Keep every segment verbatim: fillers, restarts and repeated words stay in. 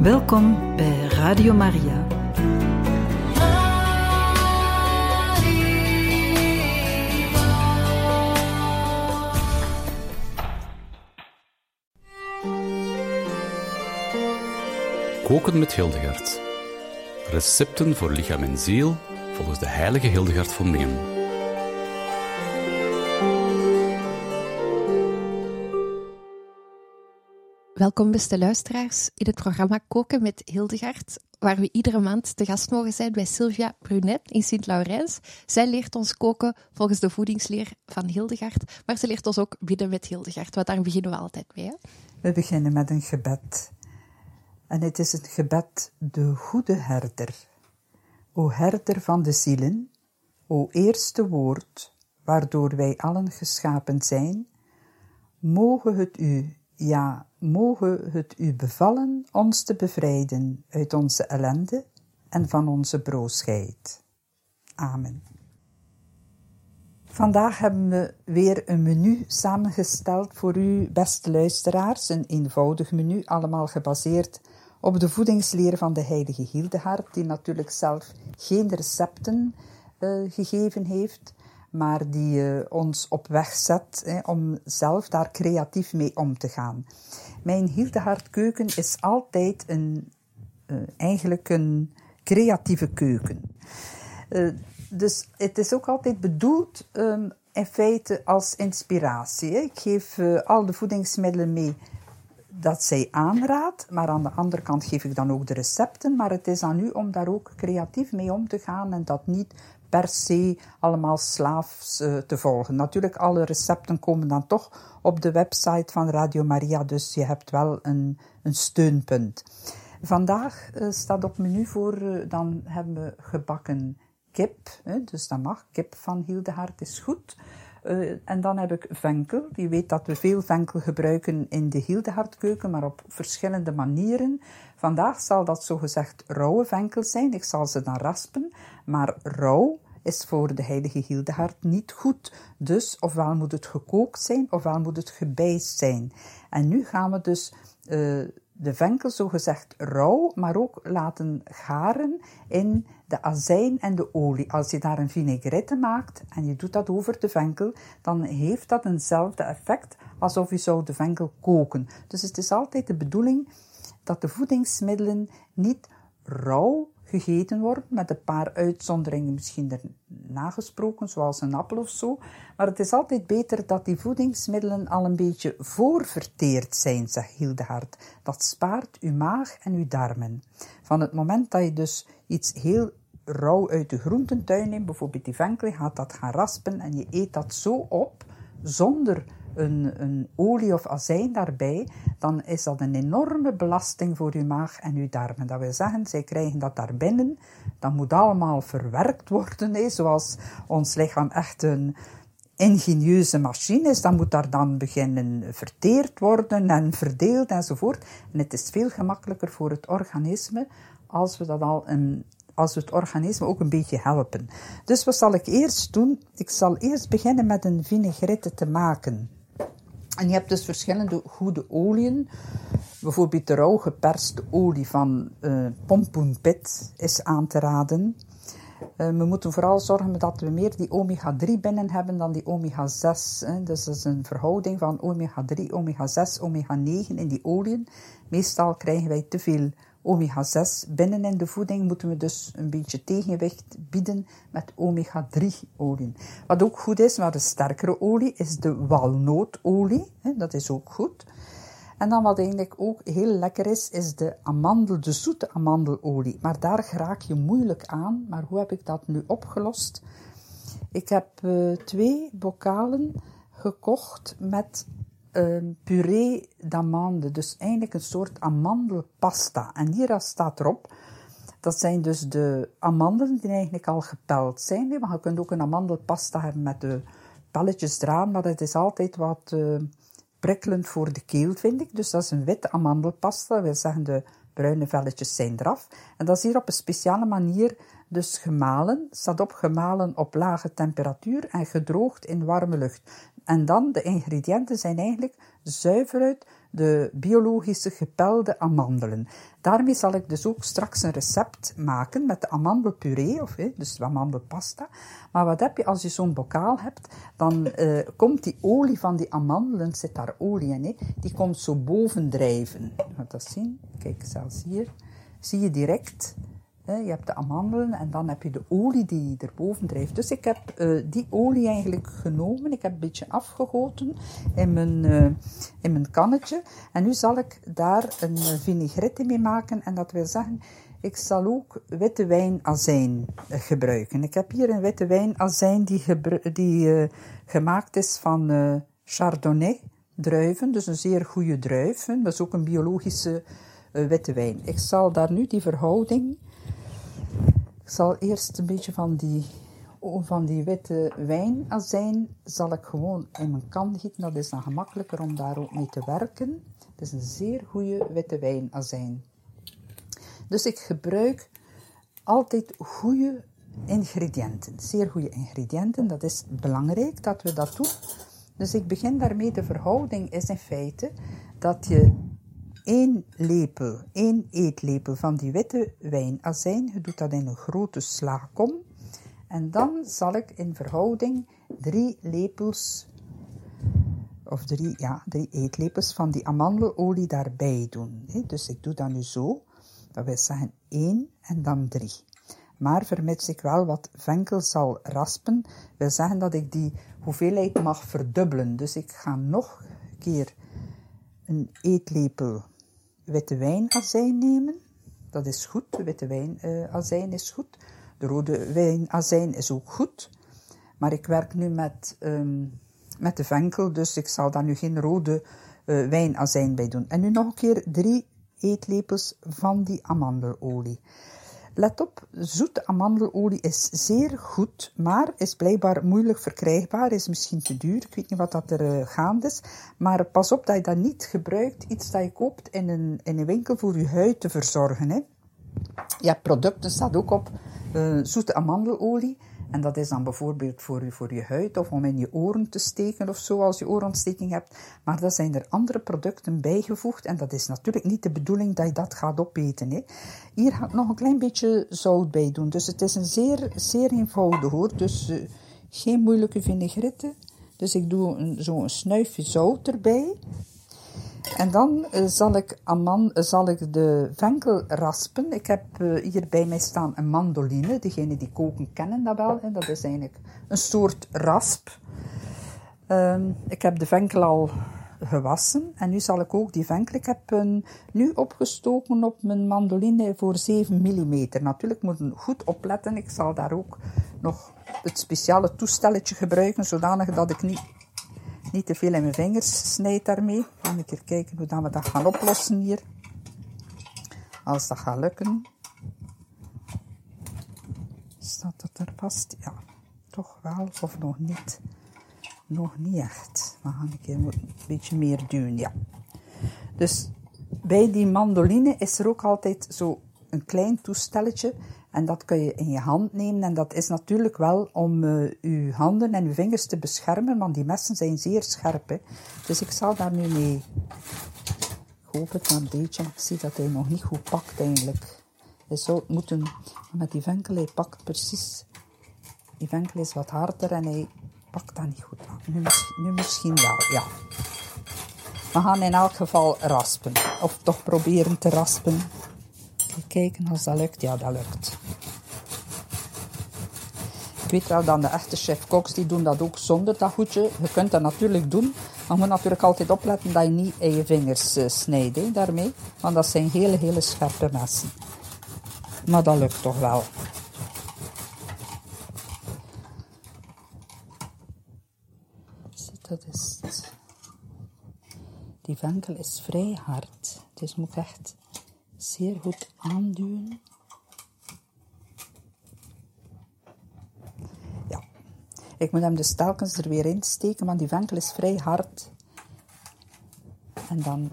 Welkom bij Radio Maria. Koken met Hildegard. Recepten voor lichaam en ziel volgens de heilige Hildegard van Bingen. Welkom beste luisteraars in het programma Koken met Hildegard, waar we iedere maand te gast mogen zijn bij Sylvia Brunet in Sint-Laurens. Zij leert ons koken volgens de voedingsleer van Hildegard, maar ze leert ons ook bidden met Hildegard, want daar beginnen we altijd mee. Hè? We beginnen met een gebed. En het is het gebed, de goede herder. O herder van de zielen, o eerste woord, waardoor wij allen geschapen zijn, mogen het u, ja, mogen het u bevallen ons te bevrijden uit onze ellende en van onze broosheid. Amen. Vandaag hebben we weer een menu samengesteld voor u, beste luisteraars. Een eenvoudig menu, allemaal gebaseerd op de voedingsleer van de heilige Hildegard, die natuurlijk zelf geen recepten uh, gegeven heeft, maar die uh, ons op weg zet eh, om zelf daar creatief mee om te gaan. Mijn Hildegard keuken is altijd een, uh, eigenlijk een creatieve keuken. Uh, dus het is ook altijd bedoeld um, in feite als inspiratie. Hè. Ik geef uh, al de voedingsmiddelen mee dat zij aanraadt, maar aan de andere kant geef ik dan ook de recepten, maar het is aan u om daar ook creatief mee om te gaan en dat niet per se allemaal slaafs uh, te volgen. Natuurlijk, alle recepten komen dan toch op de website van Radio Maria, dus je hebt wel een, een steunpunt. Vandaag uh, staat op menu voor, uh, dan hebben we gebakken kip, hè, dus dat mag, kip van Hildegard is goed. Uh, en dan heb ik venkel. Je weet dat we veel venkel gebruiken in de Hildegardkeuken, maar op verschillende manieren. Vandaag zal dat zogezegd rauwe venkel zijn. Ik zal ze dan raspen. Maar rauw is voor de heilige Hildegard niet goed. Dus ofwel moet het gekookt zijn, ofwel moet het gebijst zijn. En nu gaan we dus uh, de venkel zogezegd rauw, maar ook laten garen in de azijn en de olie. Als je daar een vinaigrette maakt en je doet dat over de venkel, dan heeft dat eenzelfde effect alsof je zou de venkel koken. Dus het is altijd de bedoeling dat de voedingsmiddelen niet rauw gegeten worden, met een paar uitzonderingen misschien erna gesproken, zoals een appel of zo. Maar het is altijd beter dat die voedingsmiddelen al een beetje voorverteerd zijn, zegt Hildegard. Dat spaart uw maag en uw darmen. Van het moment dat je dus iets heel rauw uit de groententuin neemt, bijvoorbeeld die venkel, je gaat dat gaan raspen en je eet dat zo op, zonder een, een olie of azijn daarbij, dan is dat een enorme belasting voor uw maag en uw darmen. Dat wil zeggen, zij krijgen dat daar binnen, dat moet allemaal verwerkt worden, hè, zoals ons lichaam echt een ingenieuze machine is, dan moet daar dan beginnen verteerd worden en verdeeld enzovoort. En het is veel gemakkelijker voor het organisme als we dat al een als we het organisme ook een beetje helpen. Dus wat zal ik eerst doen? Ik zal eerst beginnen met een vinaigrette te maken. En je hebt dus verschillende goede oliën. Bijvoorbeeld de rauw geperste olie van uh, pompoenpit is aan te raden. Uh, we moeten vooral zorgen dat we meer die omega drie binnen hebben dan die omega zes. Hè. Dus dat is een verhouding van omega drie, omega zes, omega negen in die oliën. Meestal krijgen wij te veel omega zes binnen in de voeding, moeten we dus een beetje tegenwicht bieden met omega drie olieën. Wat ook goed is, maar de sterkere olie, is de walnootolie. Dat is ook goed. En dan wat eigenlijk ook heel lekker is, is de amandel, de zoete amandelolie. Maar daar raak je moeilijk aan. Maar hoe heb ik dat nu opgelost? Ik heb uh, twee bokalen gekocht met Um, puree d'amande, dus eigenlijk een soort amandelpasta. En hier staat erop, dat zijn dus de amandelen die eigenlijk al gepeld zijn. Maar je kunt ook een amandelpasta hebben met de pelletjes eraan, maar het is altijd wat uh, prikkelend voor de keel, vind ik. Dus dat is een witte amandelpasta, dat wil zeggen de bruine velletjes zijn eraf. En dat is hier op een speciale manier dus gemalen, staat op gemalen op lage temperatuur en gedroogd in warme lucht. en dan, de ingrediënten zijn eigenlijk zuiver uit de biologische gepelde amandelen. Daarmee zal ik dus ook straks een recept maken met de amandelpuree, of, hè, dus de amandelpasta. Maar wat heb je als je zo'n bokaal hebt? Dan uh, komt die olie van die amandelen, zit daar olie in, hè, die komt zo bovendrijven. Je gaat dat zien. Kijk, zelfs hier zie je direct. Je hebt de amandelen en dan heb je de olie die erboven drijft. Dus ik heb uh, die olie eigenlijk genomen. Ik heb een beetje afgegoten in mijn, uh, in mijn kannetje. En nu zal ik daar een vinaigrette mee maken. En dat wil zeggen, ik zal ook witte wijnazijn gebruiken. Ik heb hier een witte wijnazijn die, gebru- die uh, gemaakt is van uh, Chardonnay druiven. Dus een zeer goede druif. Dat is ook een biologische uh, witte wijn. Ik zal daar nu die verhouding... Ik zal eerst een beetje van die, van die witte wijnazijn zal ik gewoon in mijn kan gieten. Dat is dan gemakkelijker om daar ook mee te werken. Het is een zeer goede witte wijnazijn. Dus ik gebruik altijd goede ingrediënten. Zeer goede ingrediënten. Dat is belangrijk dat we dat doen. Dus ik begin daarmee. De verhouding is in feite dat je één lepel, één eetlepel van die witte wijnazijn. Je doet dat in een grote slakom. En dan zal ik in verhouding drie lepels, of drie, ja, drie eetlepels van die amandelolie daarbij doen. Dus ik doe dat nu zo. Dat wil zeggen één en dan drie. Maar vermits ik wel wat venkel zal raspen, wil zeggen dat ik die hoeveelheid mag verdubbelen. Dus ik ga nog een keer een eetlepel witte wijnazijn nemen. Dat is goed, de witte wijnazijn is goed. De rode wijnazijn is ook goed. Maar ik werk nu met, um, met de venkel, dus ik zal daar nu geen rode uh, wijnazijn bij doen. En nu nog een keer drie eetlepels van die amandelolie. Let op, zoete amandelolie is zeer goed, maar is blijkbaar moeilijk verkrijgbaar, is misschien te duur, ik weet niet wat dat er uh, gaande is, maar pas op dat je dat niet gebruikt, iets dat je koopt in een, in een winkel voor je huid te verzorgen. Hè. Je hebt producten, staat ook op, uh, zoete amandelolie, en dat is dan bijvoorbeeld voor je, voor je huid of om in je oren te steken of zo, als je oorontsteking hebt. Maar daar zijn er andere producten bijgevoegd en dat is natuurlijk niet de bedoeling dat je dat gaat opeten. Hè. Hier ga ik nog een klein beetje zout bij doen. Dus het is een zeer, zeer eenvoudig hoor. Dus uh, geen moeilijke vinaigrette. Dus ik doe een, zo een snuifje zout erbij. En dan uh, zal, ik aman, uh, zal ik de venkel raspen. Ik heb uh, hier bij mij staan een mandoline. Degenen die koken kennen dat wel. Hè. Dat is eigenlijk een soort rasp. Um, ik heb de venkel al gewassen. En nu zal ik ook die venkel... Ik heb een, nu opgestoken op mijn mandoline voor zeven millimeter. Natuurlijk moet ik goed opletten. Ik zal daar ook nog het speciale toestelletje gebruiken. Zodanig dat ik niet... Niet te veel in mijn vingers snijd daarmee. Even een keer kijken hoe we dat gaan oplossen hier. Als dat gaat lukken. Staat dat er vast? Ja, toch wel. Of nog niet. Nog niet echt. We gaan een keer een beetje meer duwen. Ja. Dus bij die mandoline is er ook altijd zo een klein toestelletje. En dat kun je in je hand nemen. En dat is natuurlijk wel om uh, je handen en je vingers te beschermen. Want die messen zijn zeer scherp. Hè. Dus ik zal daar nu mee... Ik hoop het maar een beetje. Ik zie dat hij nog niet goed pakt eigenlijk. Je zou het moeten... Met die venkel, hij pakt precies... Die venkel is wat harder en hij pakt dat niet goed aan. Nu, nu misschien wel, ja. We gaan in elk geval raspen. Of toch proberen te raspen. Kijken als dat lukt. Ja, dat lukt. Ik weet wel dat de echte chef-koks, die doen dat ook zonder dat goedje. Je kunt dat natuurlijk doen, maar je moet natuurlijk altijd opletten dat je niet in je vingers uh, snijdt, hè, daarmee. Want dat zijn hele, hele scherpe messen. Maar dat lukt toch wel. Ziet, dat is het. Die venkel is vrij hard. Dus moet ik echt... zeer goed aanduwen. Ja. Ik moet hem dus telkens er weer in steken, want die venkel is vrij hard. En dan...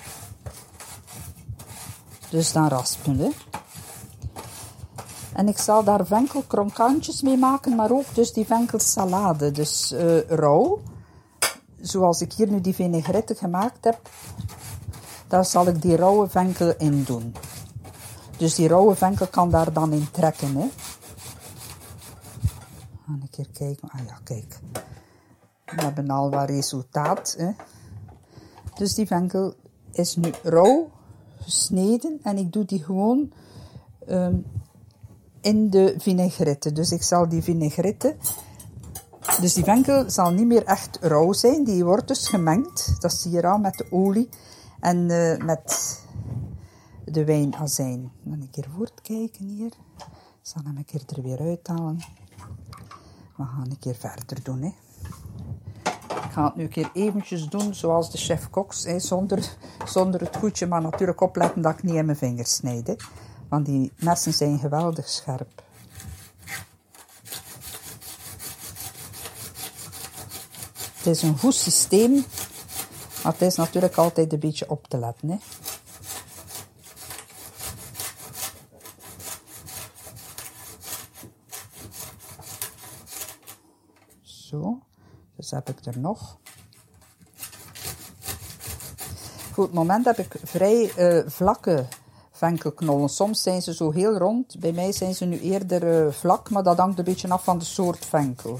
Dus dan raspen, hè. En ik zal daar venkelkronkantjes mee maken, maar ook dus die venkelsalade. Dus uh, rauw. zoals ik hier nu die vinaigrette gemaakt heb, daar zal ik die rauwe venkel in doen. Dus die rauwe venkel kan daar dan in trekken. Hè. Ga een keer kijken. Ah ja, kijk. We hebben al wat resultaat. Hè. Dus die venkel is nu rauw gesneden en ik doe die gewoon um, in de vinaigrette. Dus ik zal die vinaigrette... Dus die venkel zal niet meer echt rauw zijn. Die wordt dus gemengd. Dat zie je al met de olie en uh, met de wijnazijn. Dan een keer voortkijken hier. Ik zal hem een keer er weer uithalen. We gaan een keer verder doen. Hè. Ik ga het nu een keer eventjes doen zoals de chef-koks. Hè, zonder, zonder het goedje, maar natuurlijk opletten dat ik niet in mijn vingers snijd. Hè. Want die messen zijn geweldig scherp. Het is een goed systeem, maar het is natuurlijk altijd een beetje op te letten. Hè. Zo, dus heb ik er nog. Voor het moment heb ik vrij uh, vlakke venkelknollen. Soms zijn ze zo heel rond, bij mij zijn ze nu eerder uh, vlak, maar dat hangt een beetje af van de soort venkel.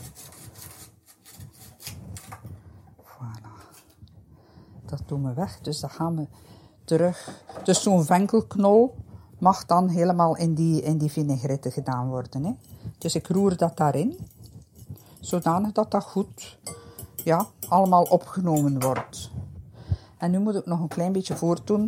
Dat doen we weg, dus dan gaan we terug. Dus zo'n venkelknol mag dan helemaal in die, in die vinaigrette gedaan worden. Hè. Dus ik roer dat daarin, zodanig dat dat goed ja, allemaal opgenomen wordt. En nu moet ik nog een klein beetje voortdoen.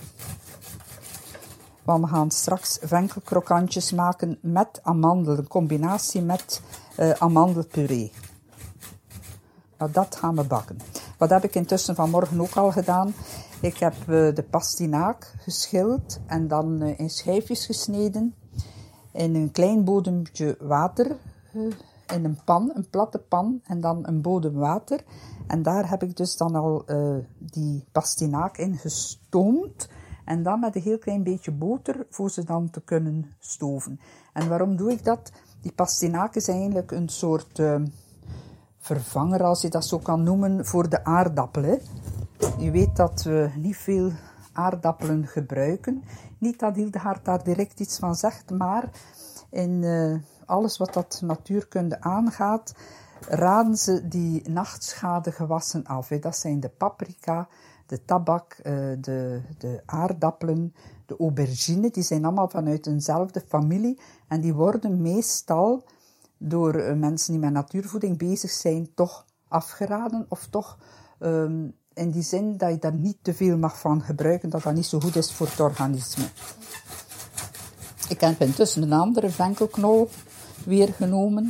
Want we gaan straks venkelkrokantjes maken met amandel, een combinatie met uh, amandelpuree. Nou, dat gaan we bakken. Wat heb ik intussen vanmorgen ook al gedaan? Ik heb uh, de pastinaak geschild en dan uh, in schijfjes gesneden. In een klein bodempje water, uh, in een pan, een platte pan en dan een bodem water. En daar heb ik dus dan al uh, die pastinaak in gestoomd. En dan met een heel klein beetje boter voor ze dan te kunnen stoven. En waarom doe ik dat? Die pastinaak is eigenlijk een soort... Uh, vervanger, als je dat zo kan noemen, voor de aardappelen. Je weet dat we niet veel aardappelen gebruiken. Niet dat Hildegard daar direct iets van zegt, maar in uh, alles wat dat natuurkunde aangaat, raden ze die nachtschadegewassen af. Hè. Dat zijn de paprika, de tabak, uh, de, de aardappelen, de aubergine. Die zijn allemaal vanuit eenzelfde familie en die worden meestal door uh, mensen die met natuurvoeding bezig zijn, toch afgeraden. Of toch um, in die zin dat je daar niet te veel mag van gebruiken, dat dat niet zo goed is voor het organisme. Ik heb intussen een andere venkelknol weer genomen,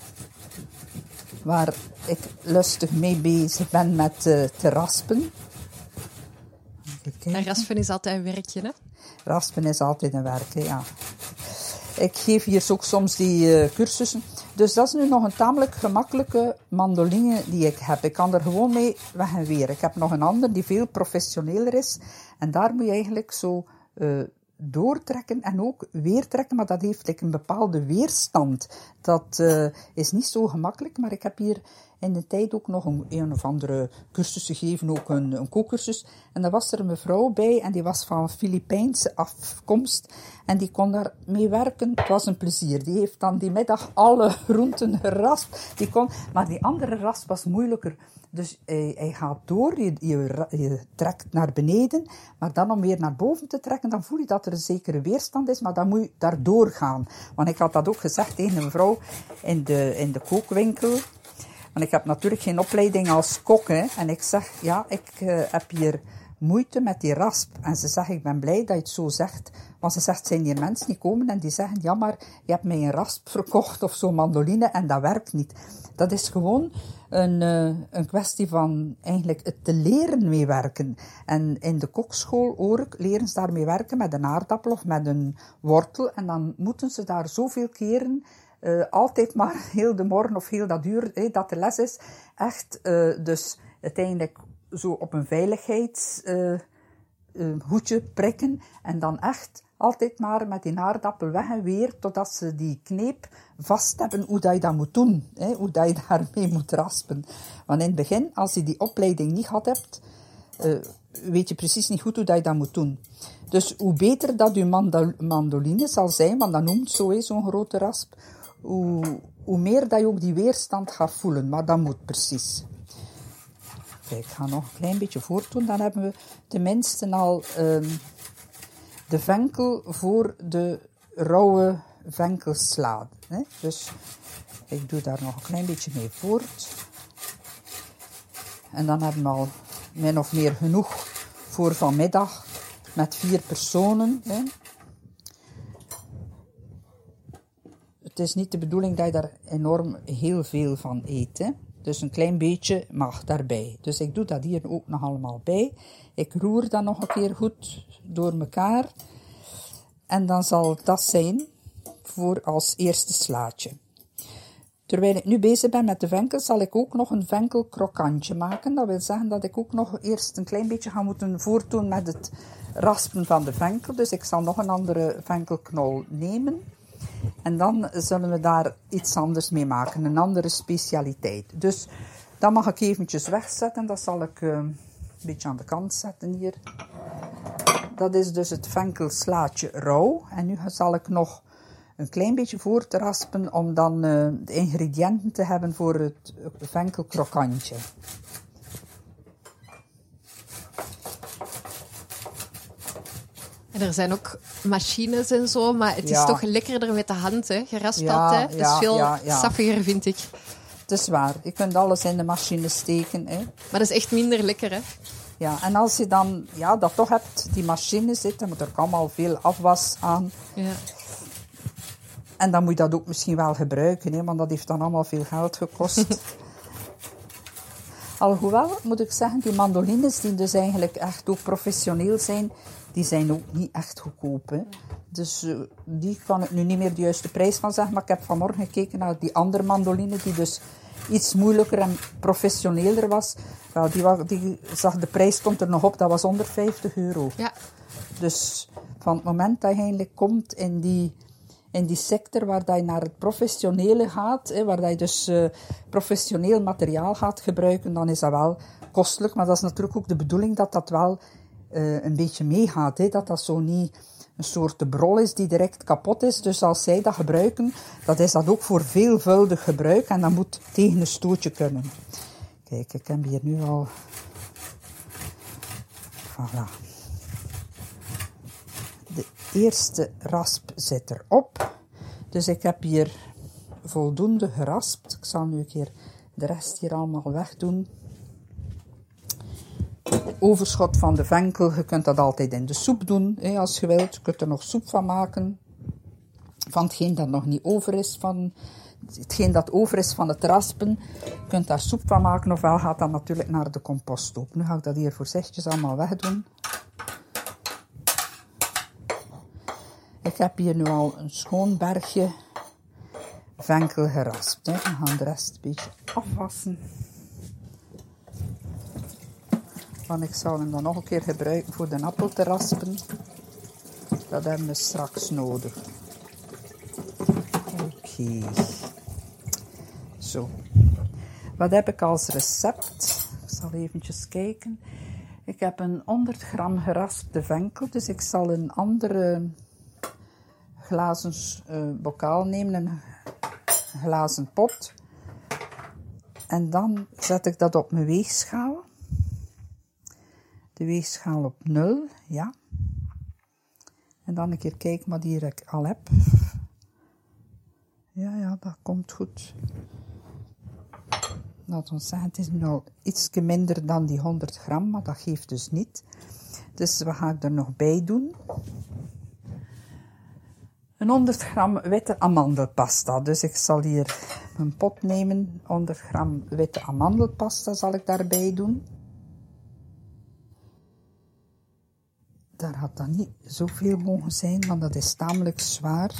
waar ik lustig mee bezig ben met uh, te raspen. En raspen is altijd een werkje, hè? Raspen is altijd een werk, hè, ja. Ik geef hier ook soms die uh, cursussen. Dus dat is nu nog een tamelijk gemakkelijke mandoline die ik heb. Ik kan er gewoon mee weg en weer. Ik heb nog een ander die veel professioneler is. En daar moet je eigenlijk zo uh, doortrekken en ook weer trekken. Maar dat heeft like, een bepaalde weerstand. Dat uh, is niet zo gemakkelijk. Maar ik heb hier in de tijd ook nog een, een of andere cursus gegeven. Ook een, een kookcursus. En daar was er een mevrouw bij. En die was van Filipijnse afkomst. En die kon daar mee werken. Het was een plezier. Die heeft dan die middag alle groenten geraspt. Die kon, maar die andere rasp was moeilijker. Dus hij, hij gaat door, je, je, je trekt naar beneden. Maar dan om weer naar boven te trekken, dan voel je dat er een zekere weerstand is. Maar dan moet je daar doorgaan. Want ik had dat ook gezegd tegen een vrouw in de, in de kookwinkel. Want ik heb natuurlijk geen opleiding als kok. Hè. En ik zeg, ja, ik uh, heb hier moeite met die rasp. En ze zegt, ik ben blij dat je het zo zegt. Want ze zegt, zijn hier mensen die komen en die zeggen, ja, maar je hebt mij een rasp verkocht of zo'n mandoline en dat werkt niet. Dat is gewoon een, uh, een kwestie van eigenlijk het te leren meewerken. En in de kokschool, hoor ik, leren ze daarmee werken met een aardappel of met een wortel. En dan moeten ze daar zoveel keren, uh, altijd maar heel de morgen of heel dat uur, hey, dat de les is, echt uh, dus uiteindelijk zo op een veiligheidshoedje uh, uh, prikken en dan echt altijd maar met die aardappel weg en weer, totdat ze die kneep vast hebben hoe dat je dat moet doen. Hè, hoe dat je daarmee moet raspen. Want in het begin, als je die opleiding niet gehad hebt, uh, weet je precies niet goed hoe dat je dat moet doen. Dus hoe beter dat je mandol- mandoline zal zijn, want dat noemt zo, zo'n grote rasp, hoe, hoe meer dat je ook die weerstand gaat voelen. Maar dat moet precies. Kijk, ik ga nog een klein beetje voortdoen. Dan hebben we tenminste al um, de venkel voor de rauwe venkelsla. Hè? Dus ik doe daar nog een klein beetje mee voort. En dan hebben we al min of meer genoeg voor vanmiddag met vier personen. Hè? Het is niet de bedoeling dat je daar enorm heel veel van eet. Hè? Dus een klein beetje mag daarbij. Dus ik doe dat hier ook nog allemaal bij. Ik roer dat nog een keer goed door elkaar. En dan zal dat zijn voor als eerste slaatje. Terwijl ik nu bezig ben met de venkel, zal ik ook nog een venkelkrokantje maken. Dat wil zeggen dat ik ook nog eerst een klein beetje ga moeten voortdoen met het raspen van de venkel. Dus ik zal nog een andere venkelknol nemen. En dan zullen we daar iets anders mee maken, een andere specialiteit. Dus dat mag ik eventjes wegzetten. Dat zal ik uh, een beetje aan de kant zetten hier. Dat is dus het venkelslaatje rauw. En nu zal ik nog een klein beetje voor te raspen om dan uh, de ingrediënten te hebben voor het venkelkrokantje. En er zijn ook machines en zo, maar het ja. is toch lekkerder met de hand, hè? Geraspt ja, dat, hè? Het ja, is veel ja, ja. saffiger, vind ik. Het is waar. Je kunt alles in de machine steken. Hè. Maar dat is echt minder lekker, hè? Ja, en als je dan ja, dat toch hebt, die machine zit, dan moet er ook allemaal veel afwas aan. Ja. En dan moet je dat ook misschien wel gebruiken, hè, want dat heeft dan allemaal veel geld gekost. Alhoewel, moet ik zeggen, die mandolines die dus eigenlijk echt ook professioneel zijn, die zijn ook niet echt goedkoop. Hè. Dus uh, die kan ik nu niet meer de juiste prijs van zeggen, maar ik heb vanmorgen gekeken naar die andere mandoline, die dus iets moeilijker en professioneler was. Wel, die, was, die zag, de prijs stond er nog op, dat was honderdvijftig euro. Ja. Dus van het moment dat je eigenlijk komt in die, in die sector waar dat je naar het professionele gaat, hè, waar dat je dus uh, professioneel materiaal gaat gebruiken, dan is dat wel kostelijk. Maar dat is natuurlijk ook de bedoeling dat dat wel uh, een beetje meegaat. Hè, dat dat zo niet een soort brol is die direct kapot is. Dus als zij dat gebruiken, dat is dat ook voor veelvuldig gebruik. En dat moet tegen een stootje kunnen. Kijk, ik heb hier nu al... Voilà. De eerste rasp zit erop. Dus ik heb hier voldoende geraspt. Ik zal nu een keer de rest hier allemaal wegdoen. Overschot van de venkel, je kunt dat altijd in de soep doen, hè, als je wilt. Je kunt er nog soep van maken. Van hetgeen dat nog niet over is, van hetgeen dat over is van het raspen. Je kunt daar soep van maken, ofwel gaat dat natuurlijk naar de composthoop. Nu ga ik dat hier voorzichtig allemaal wegdoen. Ik heb hier nu al een schoon bergje venkel geraspt. Hè. We gaan de rest een beetje afwassen. Want ik zal hem dan nog een keer gebruiken voor de appel te raspen. Dat hebben we straks nodig. Oké. Okay. Zo. Wat heb ik als recept? Ik zal eventjes kijken. Ik heb een honderd gram geraspte venkel. Dus ik zal een andere glazen uh, bokaal nemen. Een glazen pot. En dan zet ik dat op mijn weegschaal. De weegschaal op nul, ja. En dan een keer kijken wat hier ik al heb. Ja, ja, dat komt goed. Laten we zeggen, het is nu al iets minder dan die honderd gram, maar dat geeft dus niet. Dus wat ga ik er nog bij doen? Een honderd gram witte amandelpasta. Dus ik zal hier een pot nemen. honderd gram witte amandelpasta zal ik daarbij doen. Daar had dat niet zoveel mogen zijn, want dat is tamelijk zwaar.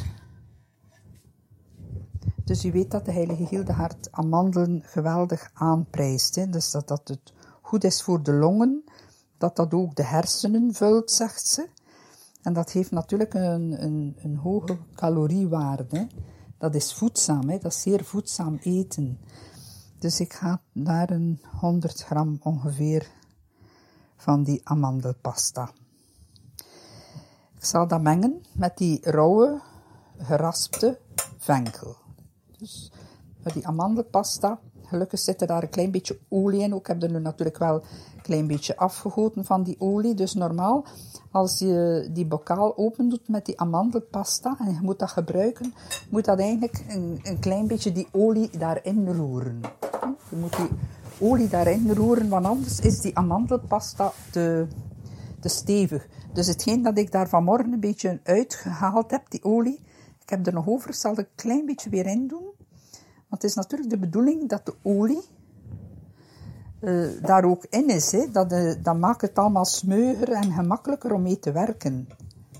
Dus u weet dat de heilige Hildegard amandelen geweldig aanprijst. Hè? Dus dat dat het goed is voor de longen, dat dat ook de hersenen vult, zegt ze. En dat heeft natuurlijk een, een, een hoge caloriewaarde. Hè. Dat is voedzaam, hè. Dat is zeer voedzaam eten. Dus ik ga daar een honderd gram ongeveer van die amandelpasta. Ik zal dat mengen met die rauwe, geraspte venkel. Dus met die amandelpasta, gelukkig zit er daar een klein beetje olie in. Ik heb er nu natuurlijk wel een klein beetje afgegoten van die olie. Dus normaal, als je die bokaal open doet met die amandelpasta en je moet dat gebruiken, moet dat eigenlijk een, een klein beetje die olie daarin roeren. Je moet die olie daarin roeren, want anders is die amandelpasta te, te stevig. Dus hetgeen dat ik daar vanmorgen een beetje uitgehaald heb, die olie, ik heb er nog over, zal ik een klein beetje weer in doen. Want het is natuurlijk de bedoeling dat de olie uh, daar ook in is. Hè. Dat, uh, dat maakt het allemaal smeuiger en gemakkelijker om mee te werken.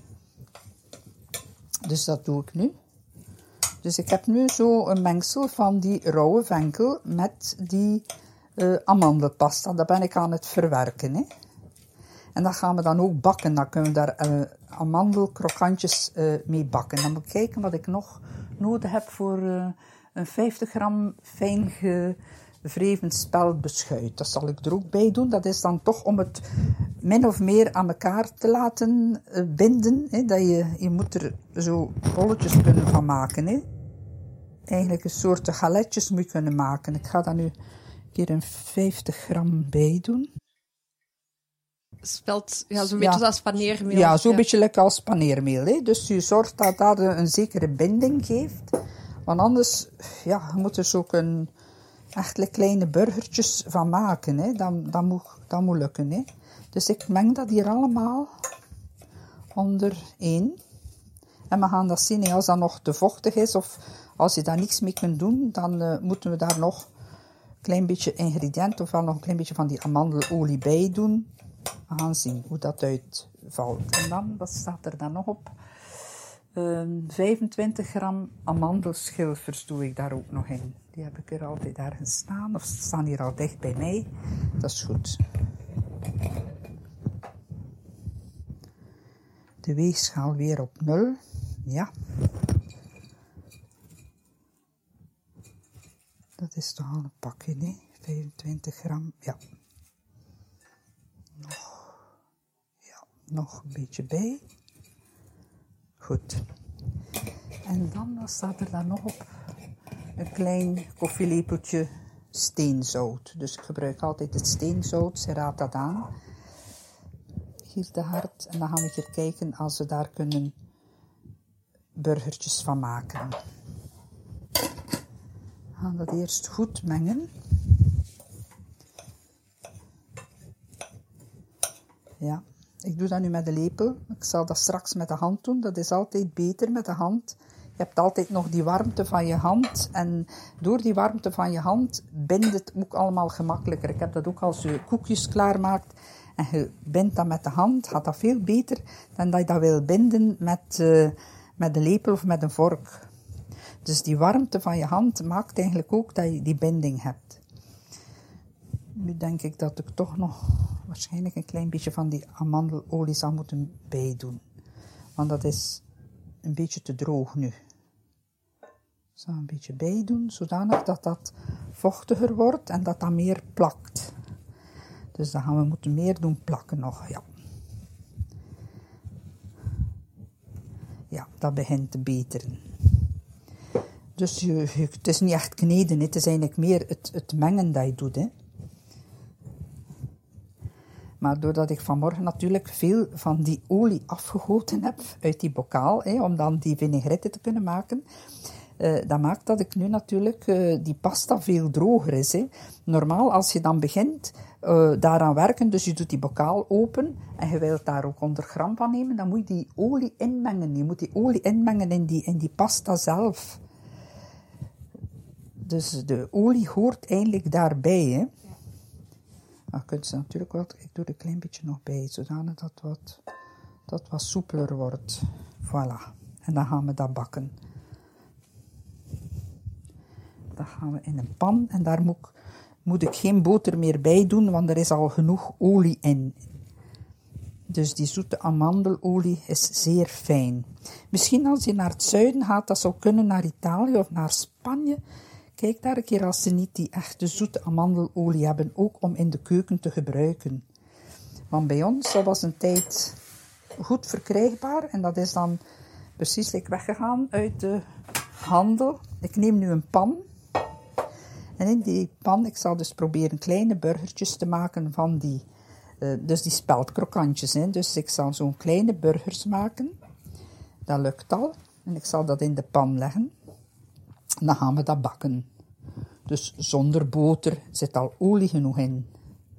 Dus dat doe ik nu. Dus ik heb nu zo een mengsel van die rauwe venkel met die uh, amandelpasta. Dat ben ik aan het verwerken. Hè. En dat gaan we dan ook bakken. Dan kunnen we daar uh, amandelkrokantjes uh, mee bakken. Dan moet ik kijken wat ik nog nodig heb voor uh, een vijftig gram fijn gevreven speldbeschuit. Dat zal ik er ook bij doen. Dat is dan toch om het min of meer aan elkaar te laten uh, binden. Hè. Dat je, je moet er zo bolletjes kunnen van maken. Hè. Eigenlijk een soort galetjes moet je kunnen maken. Ik ga daar nu een keer een vijftig gram bij doen. Spelt, ja, zo'n beetje Ja. zoals paneermeel. Ja, zo'n Ja. beetje lekker als paneermeel. Hè. Dus je zorgt dat dat een zekere binding geeft. Want anders, ja, je moet er zo een, echt kleine burgertjes van maken. Hè. Dat, dat, moet, dat moet lukken. Hè. Dus ik meng dat hier allemaal onder één. En we gaan dat zien, hè, als dat nog te vochtig is of als je daar niks mee kunt doen, dan uh, moeten we daar nog een klein beetje ingrediënt, ofwel nog een klein beetje van die amandelolie bij doen. We gaan zien hoe dat uitvalt. En dan, wat staat er dan nog op? Um, vijfentwintig gram amandelschilfers doe ik daar ook nog in. Die heb ik er altijd ergens staan, of ze staan hier al dicht bij mij. Dat is goed. De weegschaal weer op nul. Ja. Dat is toch al een pakje, nee? vijfentwintig gram, ja. Nog, ja, nog een beetje bij. Goed. En dan wat staat er dan nog op? Een klein koffielepeltje steenzout. Dus ik gebruik altijd het steenzout. Ze raadt dat aan. Hier de hart. En dan gaan we hier kijken als we daar kunnen burgertjes van maken. We gaan dat eerst goed mengen. Ja, ik doe dat nu met de lepel. Ik zal dat straks met de hand doen. Dat is altijd beter met de hand. Je hebt altijd nog die warmte van je hand. En door die warmte van je hand bindt het ook allemaal gemakkelijker. Ik heb dat ook als je koekjes klaarmaakt. En je bindt dat met de hand. Gaat dat veel beter dan dat je dat wil binden met, uh, met een lepel of met een vork. Dus die warmte van je hand maakt eigenlijk ook dat je die binding hebt. Nu denk ik dat ik toch nog waarschijnlijk een klein beetje van die amandelolie zal moeten bijdoen. Want dat is een beetje te droog nu. Ik zal een beetje bijdoen, zodanig dat dat vochtiger wordt en dat dat meer plakt. Dus dan gaan we moeten meer doen plakken nog, ja. Ja, dat begint te beteren. Dus je, je, het is niet echt kneden, het is eigenlijk meer het, het mengen dat je doet, hè. Maar doordat ik vanmorgen natuurlijk veel van die olie afgegoten heb uit die bokaal, hè, om dan die vinaigrette te kunnen maken, uh, dat maakt dat ik nu natuurlijk uh, die pasta veel droger is. Hè. Normaal, als je dan begint uh, daaraan werken, dus je doet die bokaal open en je wilt daar ook honderd gram van nemen, dan moet je die olie inmengen. Je moet die olie inmengen in die, in die pasta zelf. Dus de olie hoort eigenlijk daarbij, hè. Maar je kunt ze natuurlijk wel, ik doe er een klein beetje nog bij, zodanig dat wat, dat wat soepeler wordt. Voilà. En dan gaan we dat bakken. Dat gaan we in een pan en daar moet, moet ik geen boter meer bij doen, want er is al genoeg olie in. Dus die zoete amandelolie is zeer fijn. Misschien als je naar het zuiden gaat, dat zou kunnen naar Italië of naar Spanje. Kijk daar een keer als ze niet die echte zoete amandelolie hebben, ook om in de keuken te gebruiken. Want bij ons, dat was een tijd goed verkrijgbaar en dat is dan precies like weggegaan uit de handel. Ik neem nu een pan. En in die pan, ik zal dus proberen kleine burgertjes te maken van die, uh, dus die speldkrokantjes. Hè. Dus ik zal zo'n kleine burgers maken. Dat lukt al. En ik zal dat in de pan leggen. En dan gaan we dat bakken. Dus zonder boter, zit al olie genoeg in.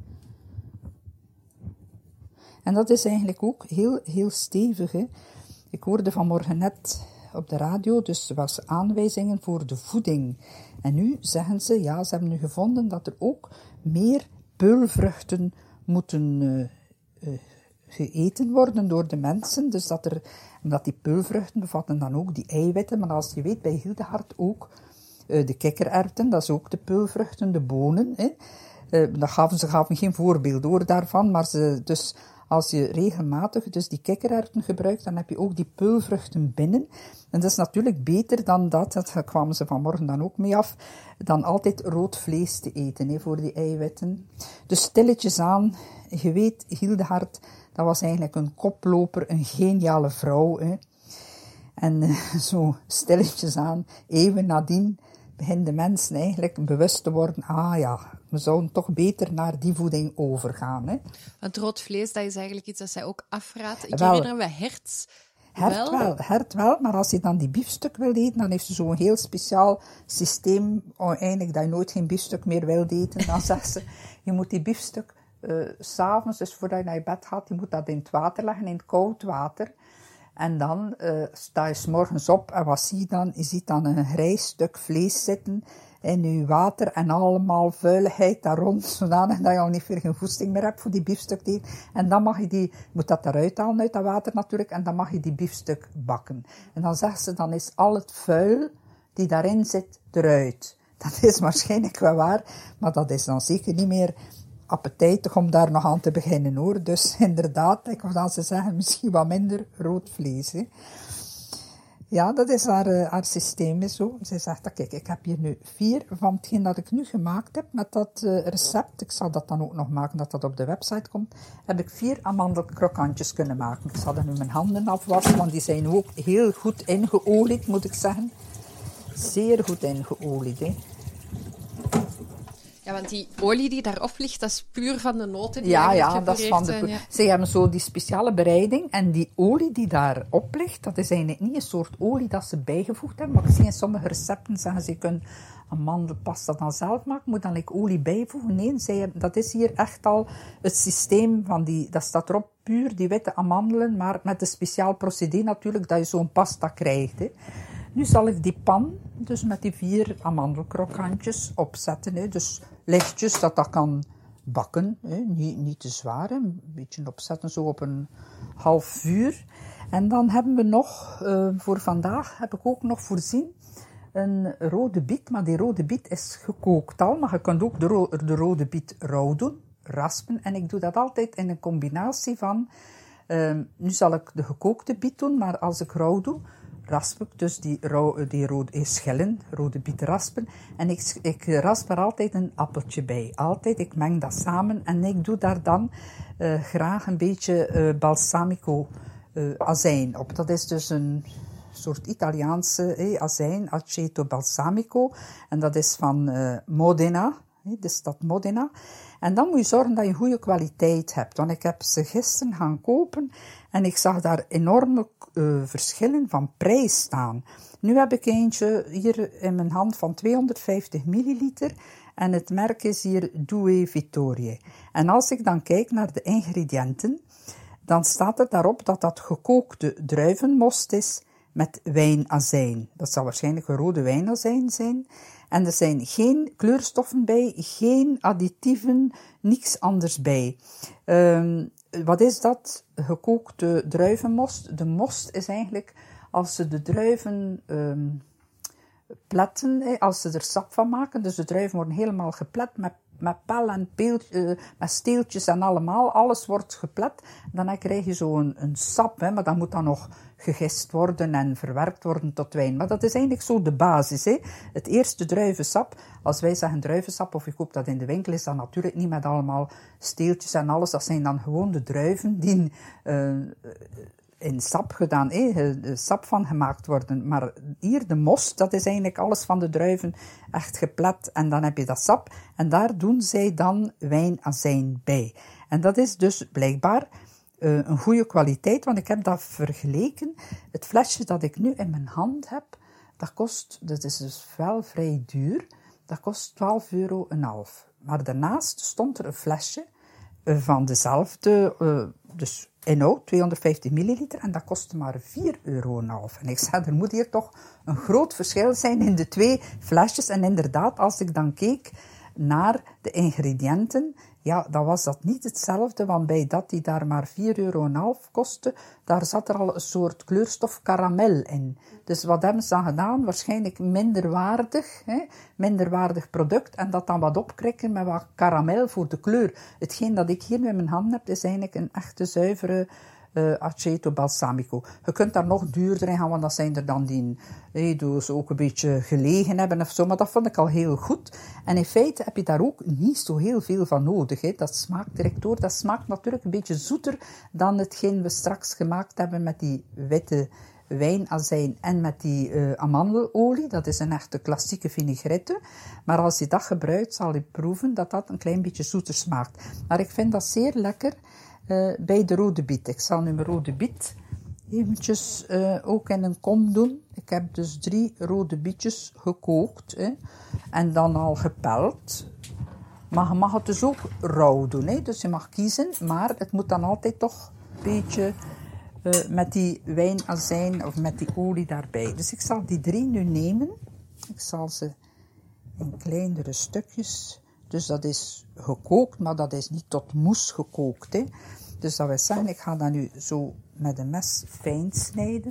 En dat is eigenlijk ook heel, heel stevig. Hè. Ik hoorde vanmorgen net op de radio, dus er was aanwijzingen voor de voeding. En nu zeggen ze, ja, ze hebben nu gevonden dat er ook meer peulvruchten moeten uh, uh, geëten worden door de mensen. Dus dat er, omdat die peulvruchten bevatten dan ook die eiwitten. Maar als je weet, bij Hildegard ook uh, de kikkererwten, dat is ook de peulvruchten, de bonen. Hè. Uh, dat gaven, ze gaven geen voorbeeld door daarvan, maar ze, dus als je regelmatig dus die kikkererwten gebruikt, dan heb je ook die peulvruchten binnen. En dat is natuurlijk beter dan dat, dat kwamen ze vanmorgen dan ook mee af, dan altijd rood vlees te eten, hè, voor die eiwitten. Dus stilletjes aan, je weet, Hildegard, dat was eigenlijk een koploper, een geniale vrouw. Hè. En uh, zo stilletjes aan, eeuwen nadien, beginnen de mensen eigenlijk bewust te worden, ah ja, we zouden toch beter naar die voeding overgaan. Hè. Want rood vlees, dat is eigenlijk iets dat zij ook afraadt. Ik wel, herinner me hert hert wel. wel. Hert wel, maar als je dan die biefstuk wil eten, dan heeft ze zo'n heel speciaal systeem, oh, eigenlijk dat je nooit geen biefstuk meer wilt eten. Dan zegt ze, je moet die biefstuk uh, 's avonds, dus voordat je naar je bed gaat, je moet dat in het water leggen, in het koud water. En dan uh, sta je 's morgens op en wat zie je dan? Je ziet dan een grijs stuk vlees zitten in je water en allemaal vuiligheid daar rond, zodanig dat je al niet veel geen goesting meer hebt voor die biefstuk te eten. En dan mag je die, je moet dat eruit halen uit dat water natuurlijk, en dan mag je die biefstuk bakken. En dan zegt ze, dan is al het vuil die daarin zit eruit. Dat is waarschijnlijk wel waar, maar dat is dan zeker niet meer appetijtig om daar nog aan te beginnen, hoor. Dus inderdaad, ik wil ze zeggen, misschien wat minder rood vlees. Hè. Ja, dat is haar, uh, haar systeem is zo. Ze zegt, kijk, ik heb hier nu vier van hetgeen dat ik nu gemaakt heb met dat uh, recept. Ik zal dat dan ook nog maken, dat dat op de website komt. Heb ik vier amandelkrokantjes kunnen maken. Ik zal dan nu mijn handen afwassen, want die zijn ook heel goed ingeolied, moet ik zeggen. Zeer goed ingeolied, hè. Ja, want die olie die daarop ligt, dat is puur van de noten die ja, eigenlijk ja, dat is van de. zijn. Ja. Ze hebben zo die speciale bereiding en die olie die daarop ligt, dat is eigenlijk niet een soort olie dat ze bijgevoegd hebben. Maar ik zie in sommige recepten zeggen ze, je kunt amandelpasta dan zelf maken, moet dan like olie bijvoegen. Nee, zij hebben, dat is hier echt al het systeem van die, dat staat erop, puur die witte amandelen, maar met een speciaal procedé natuurlijk, dat je zo'n pasta krijgt. Hè. Nu zal ik die pan, dus met die vier amandelkrokantjes opzetten. Hè. Dus lichtjes, dat dat kan bakken. Hè. Niet, niet te zwaar, hè. Een beetje opzetten, zo op een half vuur. En dan hebben we nog, uh, voor vandaag heb ik ook nog voorzien een rode biet. Maar die rode biet is gekookt al, maar je kunt ook de, ro- de rode biet rauw doen, raspen. En ik doe dat altijd in een combinatie van, uh, nu zal ik de gekookte biet doen, maar als ik rauw doe, rasp ik dus die, rauw, die rode schillen, rode bieten raspen. En ik, ik rasp er altijd een appeltje bij. Altijd, ik meng dat samen. En ik doe daar dan uh, graag een beetje uh, balsamico uh, azijn op. Dat is dus een soort Italiaanse eh, azijn, aceto balsamico. En dat is van uh, Modena, eh, de stad Modena. En dan moet je zorgen dat je goede kwaliteit hebt. Want ik heb ze gisteren gaan kopen en ik zag daar enorme uh, verschillen van prijs staan. Nu heb ik eentje hier in mijn hand van tweehonderdvijftig milliliter en het merk is hier Due Vittorie. En als ik dan kijk naar de ingrediënten, dan staat er daarop dat dat gekookte druivenmost is met wijnazijn. Dat zal waarschijnlijk een rode wijnazijn zijn. En er zijn geen kleurstoffen bij, geen additieven, niks anders bij. Um, wat is dat? Gekookte druivenmost. De most is eigenlijk als ze de druiven um, pletten, als ze er sap van maken. Dus de druiven worden helemaal geplet met met pel en peel, uh, met steeltjes en allemaal. Alles wordt geplet. Dan krijg je zo een, een sap, hè, maar dat moet dan nog gegist worden en verwerkt worden tot wijn. Maar dat is eigenlijk zo de basis. Hè. Het eerste druivensap, als wij zeggen druivensap of je koopt dat in de winkel, is dat natuurlijk niet met allemaal steeltjes en alles. Dat zijn dan gewoon de druiven die uh, in sap gedaan, hè, de sap van gemaakt worden. Maar hier de most, dat is eigenlijk alles van de druiven echt geplet. En dan heb je dat sap. En daar doen zij dan wijnazijn bij. En dat is dus blijkbaar uh, een goede kwaliteit, want ik heb dat vergeleken. Het flesje dat ik nu in mijn hand heb, dat kost, dat is dus wel vrij duur, dat kost twaalf euro en half. Maar daarnaast stond er een flesje uh, van dezelfde, uh, dus inhoud, tweehonderdvijftig milliliter, en dat kostte maar vier euro en half. En ik zei, er moet hier toch een groot verschil zijn in de twee flesjes. En inderdaad, als ik dan keek naar de ingrediënten, ja, dan was dat niet hetzelfde, want bij dat die daar maar vier euro en half kostte, daar zat er al een soort kleurstof karamel in. Dus wat hebben ze dan gedaan? Waarschijnlijk minderwaardig, hè, minderwaardig product, en dat dan wat opkrikken met wat karamel voor de kleur. Hetgeen dat ik hier met mijn hand heb, is eigenlijk een echte zuivere Uh, aceto balsamico. Je kunt daar nog duurder in gaan, want dat zijn er dan die hey, die ze ook een beetje gelegen hebben of zo, maar dat vond ik al heel goed. En in feite heb je daar ook niet zo heel veel van nodig. Hè. Dat smaakt direct door. Dat smaakt natuurlijk een beetje zoeter dan hetgeen we straks gemaakt hebben met die witte wijnazijn en met die uh, amandelolie. Dat is een echte klassieke vinaigrette. Maar als je dat gebruikt, zal je proeven dat dat een klein beetje zoeter smaakt. Maar ik vind dat zeer lekker Uh, bij de rode biet. Ik zal nu mijn rode biet eventjes uh, ook in een kom doen. Ik heb dus drie rode bietjes gekookt, hè, en dan al gepeld. Maar je mag het dus ook rauw doen, hè, dus je mag kiezen, maar het moet dan altijd toch een beetje uh, met die wijnazijn of met die olie daarbij. Dus ik zal die drie nu nemen. Ik zal ze in kleinere stukjes. Dus dat is gekookt, maar dat is niet tot moes gekookt, hè. Dus dat wil zeggen, ik ga dat nu zo met een mes fijn snijden.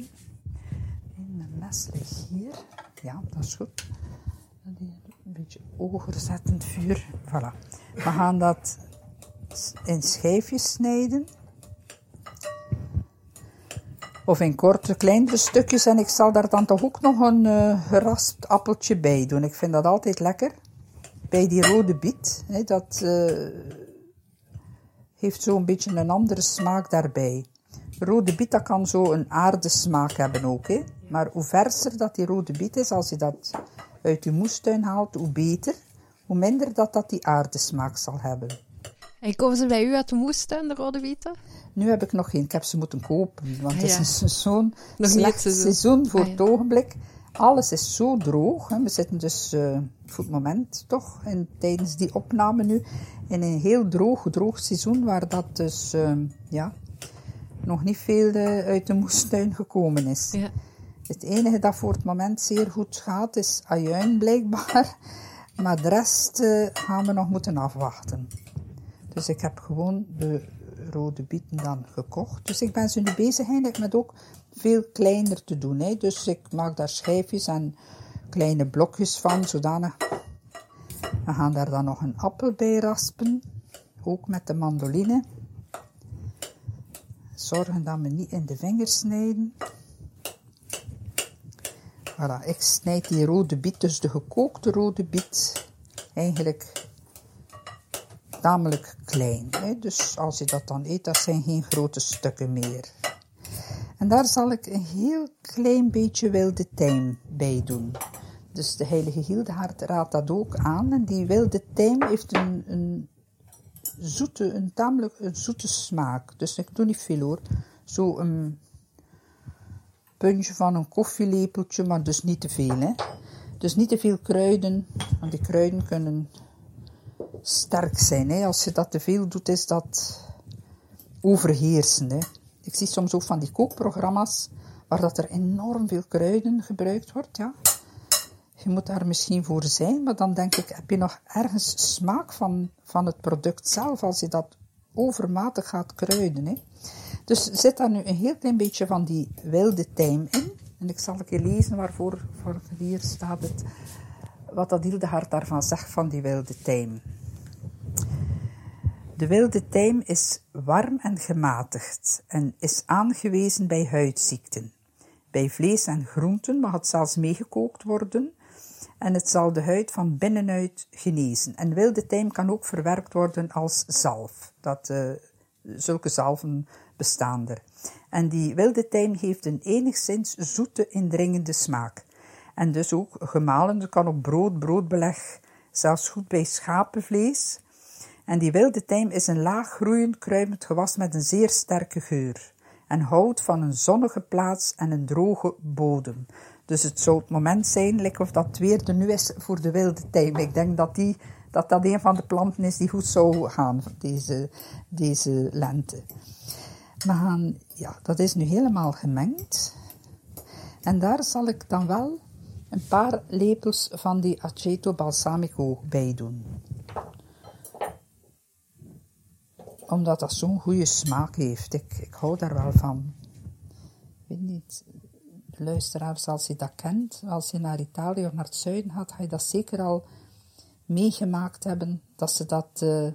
Mijn mes ligt hier. Ja, dat is goed. Een beetje hoger zetten, het vuur. Voilà. We gaan dat in schijfjes snijden. Of in korte, kleinere stukjes. En ik zal daar dan toch ook nog een uh, geraspt appeltje bij doen. Ik vind dat altijd lekker. Bij die rode biet, hè, dat uh, heeft zo een beetje een andere smaak daarbij. Rode biet, dat kan zo een aardesmaak hebben ook, hè. Maar hoe verser dat die rode biet is, als je dat uit je moestuin haalt, hoe beter. Hoe minder dat dat die aardesmaak zal hebben. En komen ze bij u uit de moestuin, de rode bieten? Nu heb ik nog geen, ik heb ze moeten kopen, want Ah, het ja. is een zo'n Nog slecht niet seizoen. seizoen voor Ah, ja. het ogenblik. Alles is zo droog. Hè. We zitten dus uh, voor het moment toch, en tijdens die opname nu, in een heel droog, droog seizoen, waar dat dus uh, ja, nog niet veel uh, uit de moestuin gekomen is. Ja. Het enige dat voor het moment zeer goed gaat, is ajuin blijkbaar. Maar de rest uh, gaan we nog moeten afwachten. Dus ik heb gewoon de rode bieten dan gekocht. Dus ik ben ze nu bezig eigenlijk met ook veel kleiner te doen. Hè. Dus ik maak daar schijfjes en kleine blokjes van, zodanig. We gaan daar dan nog een appel bij raspen. Ook met de mandoline. Zorgen dat we niet in de vingers snijden. Voilà, ik snijd die rode biet, dus de gekookte rode biet, eigenlijk tamelijk klein. Hè? Dus als je dat dan eet, dat zijn geen grote stukken meer. En daar zal ik een heel klein beetje wilde tijm bij doen. Dus de heilige Hildegard raadt dat ook aan. En die wilde tijm heeft een, een zoete, een tamelijk een zoete smaak. Dus ik doe niet veel hoor. Zo een puntje van een koffielepeltje, maar dus niet te veel. Hè? Dus niet te veel kruiden, want die kruiden kunnen sterk zijn. Hè? Als je dat te veel doet, is dat overheersend. Hè? Ik zie soms ook van die kookprogramma's waar dat er enorm veel kruiden gebruikt wordt. Ja. Je moet daar misschien voor zijn, maar dan denk ik, heb je nog ergens smaak van, van het product zelf als je dat overmatig gaat kruiden. Hè? Dus zit daar nu een heel klein beetje van die wilde tijm in. En ik zal een keer lezen waarvoor voor hier staat het, wat dat Hildegard daarvan zegt van die wilde tijm. De wilde tijm is warm en gematigd en is aangewezen bij huidziekten. Bij vlees en groenten mag het zelfs meegekookt worden en het zal de huid van binnenuit genezen. En wilde tijm kan ook verwerkt worden als zalf. Dat, uh, zulke zalven bestaan er. En die wilde tijm heeft een enigszins zoete, indringende smaak. En dus ook gemalen, dat kan op brood, broodbeleg, zelfs goed bij schapenvlees. En die wilde tijm is een laag groeiend kruimend gewas met een zeer sterke geur. En houdt van een zonnige plaats en een droge bodem. Dus het zou het moment zijn, like of dat weer er nu is voor de wilde tijm. Ik denk dat die, dat, dat een van de planten is die goed zou gaan, deze, deze lente. We gaan, ja, dat is nu helemaal gemengd. En daar zal ik dan wel een paar lepels van die aceto balsamico bij doen. Omdat dat zo'n goede smaak heeft. Ik, ik hou daar wel van. Ik weet niet, de luisteraars, als je dat kent, als je naar Italië of naar het zuiden gaat, ga je dat zeker al meegemaakt hebben, dat ze dat uh,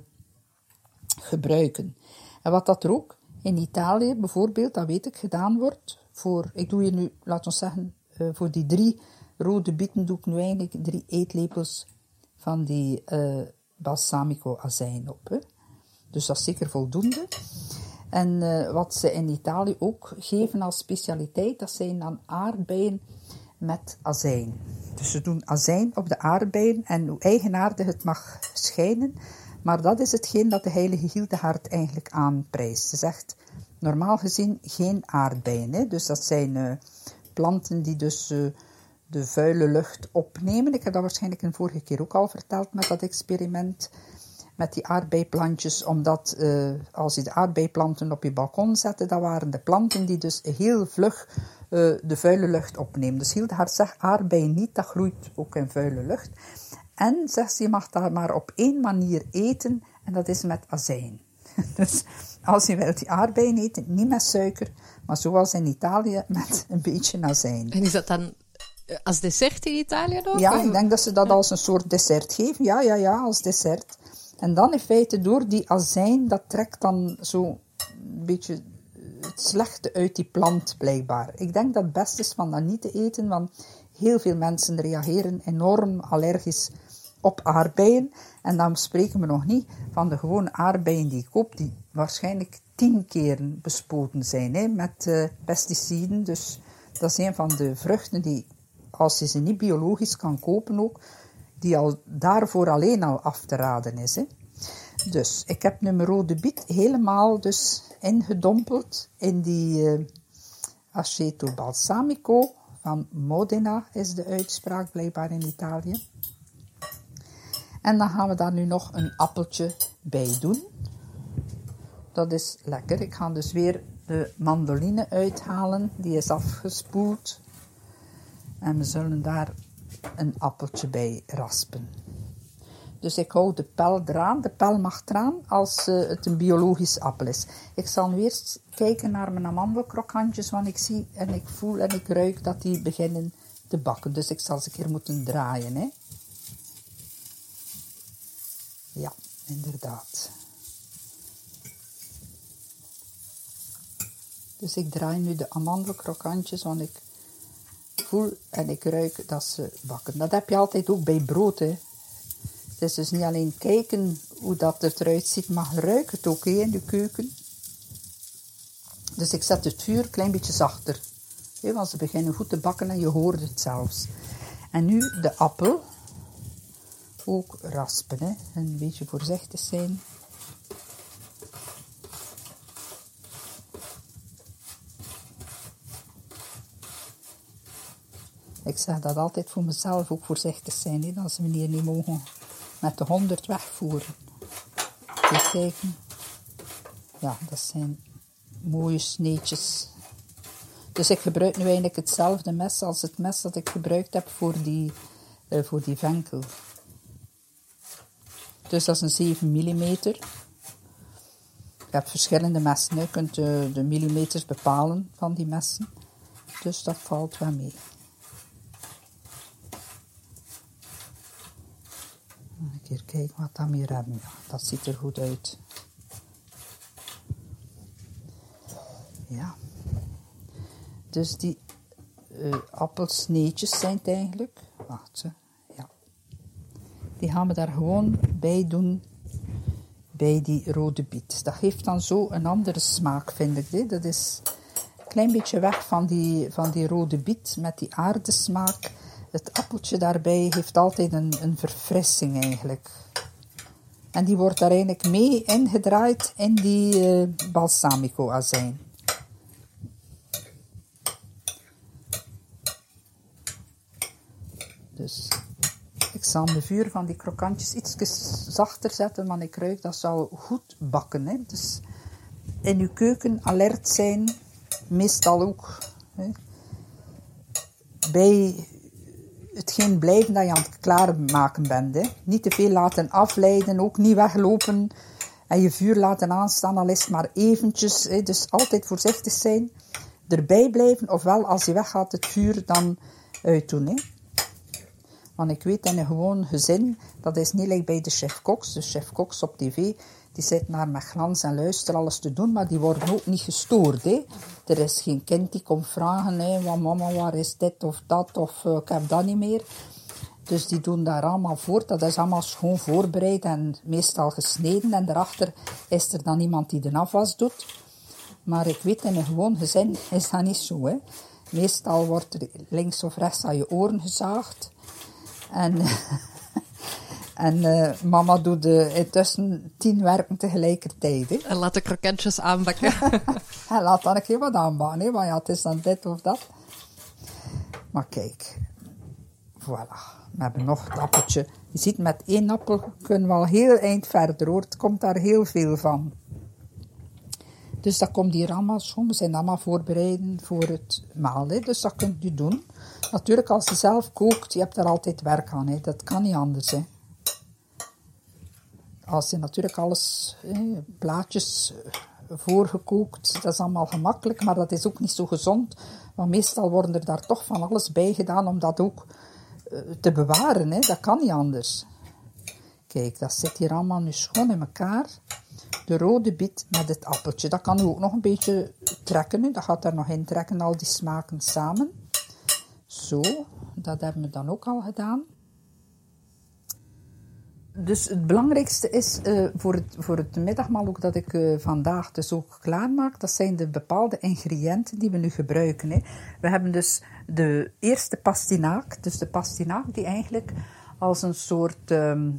gebruiken. En wat dat er ook in Italië bijvoorbeeld, dat weet ik, gedaan wordt, voor, ik doe je nu, laten we zeggen, uh, voor die drie rode bieten doe ik nu eigenlijk drie eetlepels van die uh, balsamico azijn op. Hè. Dus dat is zeker voldoende. En uh, wat ze in Italië ook geven als specialiteit, dat zijn dan aardbeien met azijn. Dus ze doen azijn op de aardbeien en hoe eigenaardig het mag schijnen, maar dat is hetgeen dat de heilige Hildegard eigenlijk aanprijst. Ze zegt normaal gezien geen aardbeien. Hè? Dus dat zijn uh, planten die dus uh, de vuile lucht opnemen. Ik heb dat waarschijnlijk een vorige keer ook al verteld met dat experiment met die aardbeiplantjes, omdat uh, als je de aardbeiplanten op je balkon zette, dat waren de planten die dus heel vlug uh, de vuile lucht opnemen. Dus Hildegard zegt aardbeien niet, dat groeit ook in vuile lucht. En zegt ze, je mag dat maar op één manier eten, en dat is met azijn. Dus als je wilt die aardbeien eten, niet met suiker, maar zoals in Italië, met een beetje azijn. En is dat dan als dessert in Italië nog? Ja, ik denk dat ze dat als een soort dessert geven. Ja, ja, ja, als dessert. En dan in feite door die azijn, dat trekt dan zo een beetje het slechte uit die plant blijkbaar. Ik denk dat het best is van dat niet te eten, want heel veel mensen reageren enorm allergisch op aardbeien. En dan spreken we nog niet van de gewone aardbeien die ik koop, die waarschijnlijk tien keren bespoten zijn hè, met uh, pesticiden. Dus dat is een van de vruchten die, als je ze niet biologisch kan kopen ook, die al daarvoor alleen al af te raden is. Hè. Dus ik heb nu mijn rode biet helemaal dus ingedompeld in die uh, aceto balsamico van Modena, is de uitspraak blijkbaar in Italië. En dan gaan we daar nu nog een appeltje bij doen. Dat is lekker. Ik ga dus weer de mandoline uithalen. Die is afgespoeld. En we zullen daar een appeltje bij raspen. Dus ik hou de pel eraan. De pel mag eraan als uh, het een biologisch appel is. Ik zal nu eerst kijken naar mijn amandelkrokantjes, want ik zie en ik voel en ik ruik dat die beginnen te bakken. Dus ik zal ze een keer moeten draaien. Hè. Ja, inderdaad. Dus ik draai nu de amandelkrokantjes, want ik voel en ik ruik dat ze bakken. Dat heb je altijd ook bij brood, hè. Het is dus niet alleen kijken hoe dat er eruit ziet, maar ruik het ook hè, in de keuken. Dus ik zet het vuur een klein beetje zachter. Hè, want ze beginnen goed te bakken en je hoort het zelfs. En nu de appel. Ook raspen, hè. Een beetje voorzichtig zijn. Ik zeg dat altijd voor mezelf, ook voorzichtig zijn, hè, dat ze me hier niet mogen met de honderd wegvoeren. Even kijken. Ja, dat zijn mooie sneetjes. Dus ik gebruik nu eigenlijk hetzelfde mes als het mes dat ik gebruikt heb voor die, uh, voor die venkel. Dus dat is een zeven millimeter. Je hebt verschillende messen, je kunt de, de millimeters bepalen van die messen. Dus dat valt wel mee. Een keer kijken wat we hier hebben. Ja, dat ziet er goed uit. Ja. Dus die uh, appelsneetjes zijn het eigenlijk. Wacht, zo. Ja. Die gaan we daar gewoon bij doen. Bij die rode biet. Dat geeft dan zo een andere smaak, vind ik. Hè? Dat is een klein beetje weg van die, van die rode biet met die aardesmaak. Het appeltje daarbij heeft altijd een, een verfrissing eigenlijk. En die wordt daar eigenlijk mee ingedraaid in die uh, balsamico-azijn. Dus ik zal mijn vuur van die krokantjes iets zachter zetten, want ik ruik dat zal goed bakken. Hè. Dus in uw keuken alert zijn, meestal ook. Hè. Bij hetgeen blijven dat je aan het klaarmaken bent. Hè. Niet te veel laten afleiden, ook niet weglopen en je vuur laten aanstaan, al is het maar eventjes. Hè. Dus altijd voorzichtig zijn, erbij blijven, ofwel als je weggaat het vuur dan uitdoen. Hè. Want ik weet in een gewoon gezin, dat is niet like bij de chef-koks. De chef-koks op tv, die zitten daar met glans en luister alles te doen, maar die worden ook niet gestoord. Hè. Er is geen kind die komt vragen, hè, van mama, waar is dit of dat, of uh, ik heb dat niet meer. Dus die doen daar allemaal voort. Dat is allemaal schoon voorbereid en meestal gesneden. En daarachter is er dan iemand die de afwas doet. Maar ik weet, in een gewoon gezin is dat niet zo. Hè. Meestal wordt er links of rechts aan je oren gezaagd. En, en uh, mama doet uh, intussen tien werken tegelijkertijd. Hè. En laat de krokantjes aanbakken. En laat dan een keer wat aanbakken, hè, want ja, het is dan dit of dat. Maar kijk, voilà. We hebben nog het appeltje. Je ziet, met één appel kunnen we al heel eind verder, hoor. Het komt daar heel veel van. Dus dat komt hier allemaal schoon. We zijn allemaal voorbereiden voor het maal. Hè. Dus dat kunt u doen. Natuurlijk, als je zelf kookt, je hebt daar altijd werk aan. Hè. Dat kan niet anders. Hè. Als je natuurlijk alles, hè, blaadjes voorgekookt, dat is allemaal gemakkelijk, maar dat is ook niet zo gezond. Want meestal worden er daar toch van alles bij gedaan om dat ook uh, te bewaren. Hè. Dat kan niet anders. Kijk, dat zit hier allemaal nu schoon in elkaar. De rode biet met het appeltje. Dat kan u ook nog een beetje trekken. Hè. Dat gaat er nog in trekken, al die smaken samen. Zo, dat hebben we dan ook al gedaan. Dus het belangrijkste is uh, voor, het, voor het middagmaal ook dat ik uh, vandaag dus ook klaarmaak. Dat zijn de bepaalde ingrediënten die we nu gebruiken. Hè. We hebben dus de eerste pastinaak. Dus de pastinaak die eigenlijk als een soort um,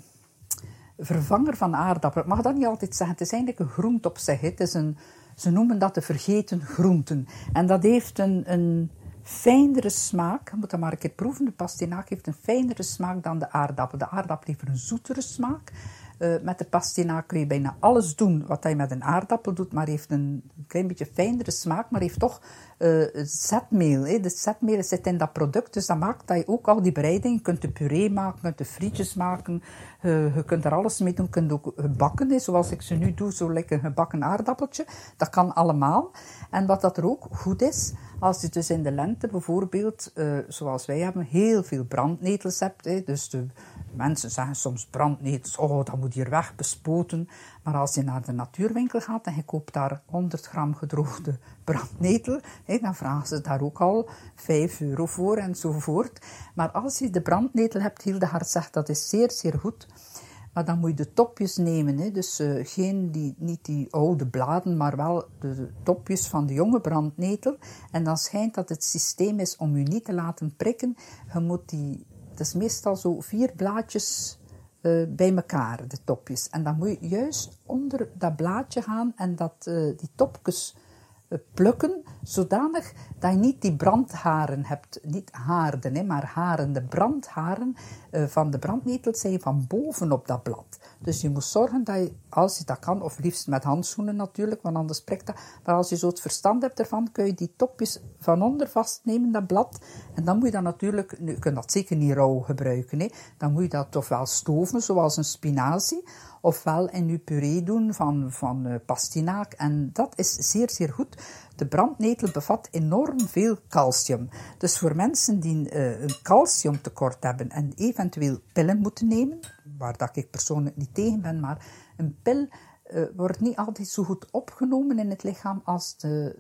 vervanger van aardappelen. Ik mag dat niet altijd zeggen. Het is eigenlijk een groente op zich. Hè. Het is een, ze noemen dat de vergeten groenten. En dat heeft een... een fijnere smaak, je moet dat maar een keer proeven, de pastinaak heeft een fijnere smaak dan de aardappel. De aardappel heeft een zoetere smaak. Uh, met de pastinaak kun je bijna alles doen wat je met een aardappel doet, maar heeft een klein beetje fijnere smaak, maar heeft toch uh, zetmeel. Hè. De zetmeel zit in dat product, dus dat maakt dat je ook al die bereiding, je kunt de puree maken, je kunt de frietjes maken, uh, je kunt er alles mee doen, je kunt ook gebakken, hè, zoals ik ze nu doe, zo lekker een gebakken aardappeltje. Dat kan allemaal. En wat dat er ook goed is, als je dus in de lente bijvoorbeeld, uh, zoals wij hebben, heel veel brandnetels hebt, hè, dus de mensen zeggen soms brandnetels, oh, dat moet hier weg, bespoten. Maar als je naar de natuurwinkel gaat en je koopt daar honderd gram gedroogde brandnetel, hè, dan vragen ze daar ook al vijf euro voor enzovoort. Maar als je de brandnetel hebt, Hildegard zegt, dat is zeer, zeer goed. Maar dan moet je de topjes nemen, hè. Dus uh, geen die, niet die oude bladen, maar wel de, de topjes van de jonge brandnetel. En dan schijnt dat het systeem is om je niet te laten prikken. Je moet die, het is meestal zo vier blaadjes uh, bij elkaar, de topjes. En dan moet je juist onder dat blaadje gaan en dat, uh, die topjes uh, plukken, zodanig dat je niet die brandharen hebt, niet haarden, hè, maar haren. De brandharen uh, van de brandnetel zijn van bovenop dat blad. Dus je moet zorgen dat je, als je dat kan, of liefst met handschoenen natuurlijk, want anders prikt dat. Maar als je zo het verstand hebt ervan, kun je die topjes van onder vastnemen, dat blad. En dan moet je dat natuurlijk, nu, je kunt dat zeker niet rauw gebruiken, hè. Dan moet je dat ofwel stoven, zoals een spinazie, ofwel in je puree doen van, van uh, pastinaak. En dat is zeer, zeer goed. De brandnetel bevat enorm veel calcium. Dus voor mensen die uh, een calciumtekort hebben en eventueel pillen moeten nemen, waar dat ik persoonlijk niet tegen ben, maar een pil uh, wordt niet altijd zo goed opgenomen in het lichaam als de,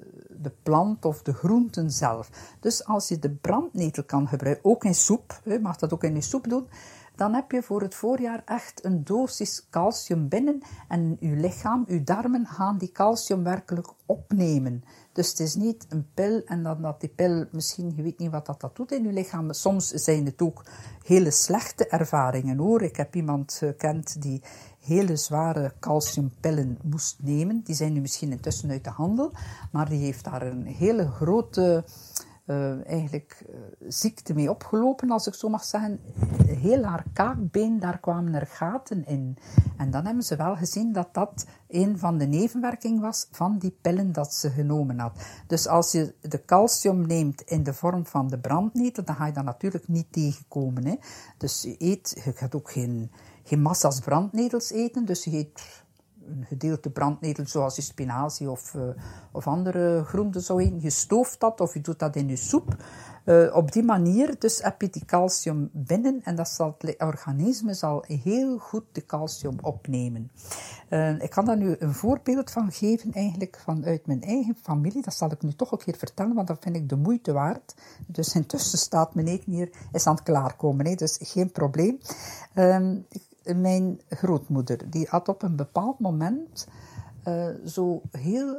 de plant of de groenten zelf. Dus als je de brandnetel kan gebruiken, ook in soep, je mag dat ook in je soep doen, dan heb je voor het voorjaar echt een dosis calcium binnen en je lichaam, je darmen gaan die calcium werkelijk opnemen. Dus het is niet een pil en dan dat die pil, misschien, je weet niet wat dat, dat doet in je lichaam. Soms zijn het ook hele slechte ervaringen hoor. Ik heb iemand gekend die hele zware calciumpillen moest nemen. Die zijn nu misschien intussen uit de handel, maar die heeft daar een hele grote uh, eigenlijk, uh, ziekte mee opgelopen, als ik zo mag zeggen. Heel haar kaakbeen, daar kwamen er gaten in. En dan hebben ze wel gezien dat dat een van de nevenwerkingen was van die pillen dat ze genomen had. Dus als je de calcium neemt in de vorm van de brandnetel, dan ga je dat natuurlijk niet tegenkomen. Hè. Dus je eet, je gaat ook geen, geen massa's brandnetels eten, dus je eet een gedeelte brandnetel zoals je spinazie of, uh, of andere groenten zou eten. Je stooft dat of je doet dat in je soep. Uh, op die manier dus heb je die calcium binnen en dat zal, het organisme zal heel goed de calcium opnemen. Uh, ik kan daar nu een voorbeeld van geven eigenlijk vanuit mijn eigen familie. Dat zal ik nu toch ook hier vertellen, want dat vind ik de moeite waard. Dus intussen staat mijn eten hier, is aan het klaarkomen, hè, dus geen probleem. Uh, mijn grootmoeder, die had op een bepaald moment uh, zo heel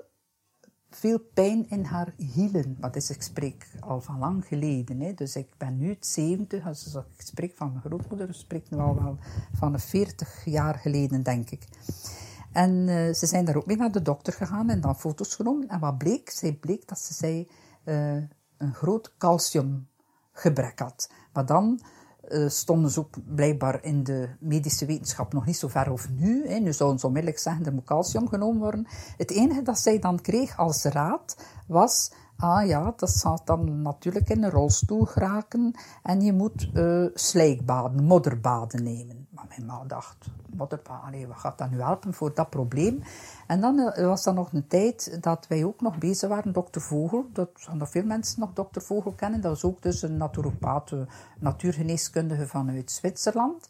veel pijn in haar hielen. Want dus ik spreek al van lang geleden. Hè. Dus ik ben nu zeventig. Als ik spreek van mijn grootmoeder, ik spreek nu al wel van veertig jaar geleden, denk ik. En uh, ze zijn daar ook mee naar de dokter gegaan en dan foto's genomen. En wat bleek? Zij bleek dat ze zei, uh, een groot calciumgebrek had. Maar dan Uh, stonden ze ook blijkbaar in de medische wetenschap nog niet zo ver of nu. Hè. Nu zouden ze onmiddellijk zeggen, er moet calcium genomen worden. Het enige dat zij dan kreeg als raad was, ah ja, dat zal dan natuurlijk in een rolstoel geraken en je moet uh, slijkbaden, modderbaden nemen. Maar mijn ma dacht, modderbaden, allee, wat gaat dat nu helpen voor dat probleem? En dan uh, was er nog een tijd dat wij ook nog bezig waren, dokter Vogel. Dat zijn nog veel mensen nog dokter Vogel kennen. Dat was ook dus een naturopaat, een natuurgeneeskundige vanuit Zwitserland.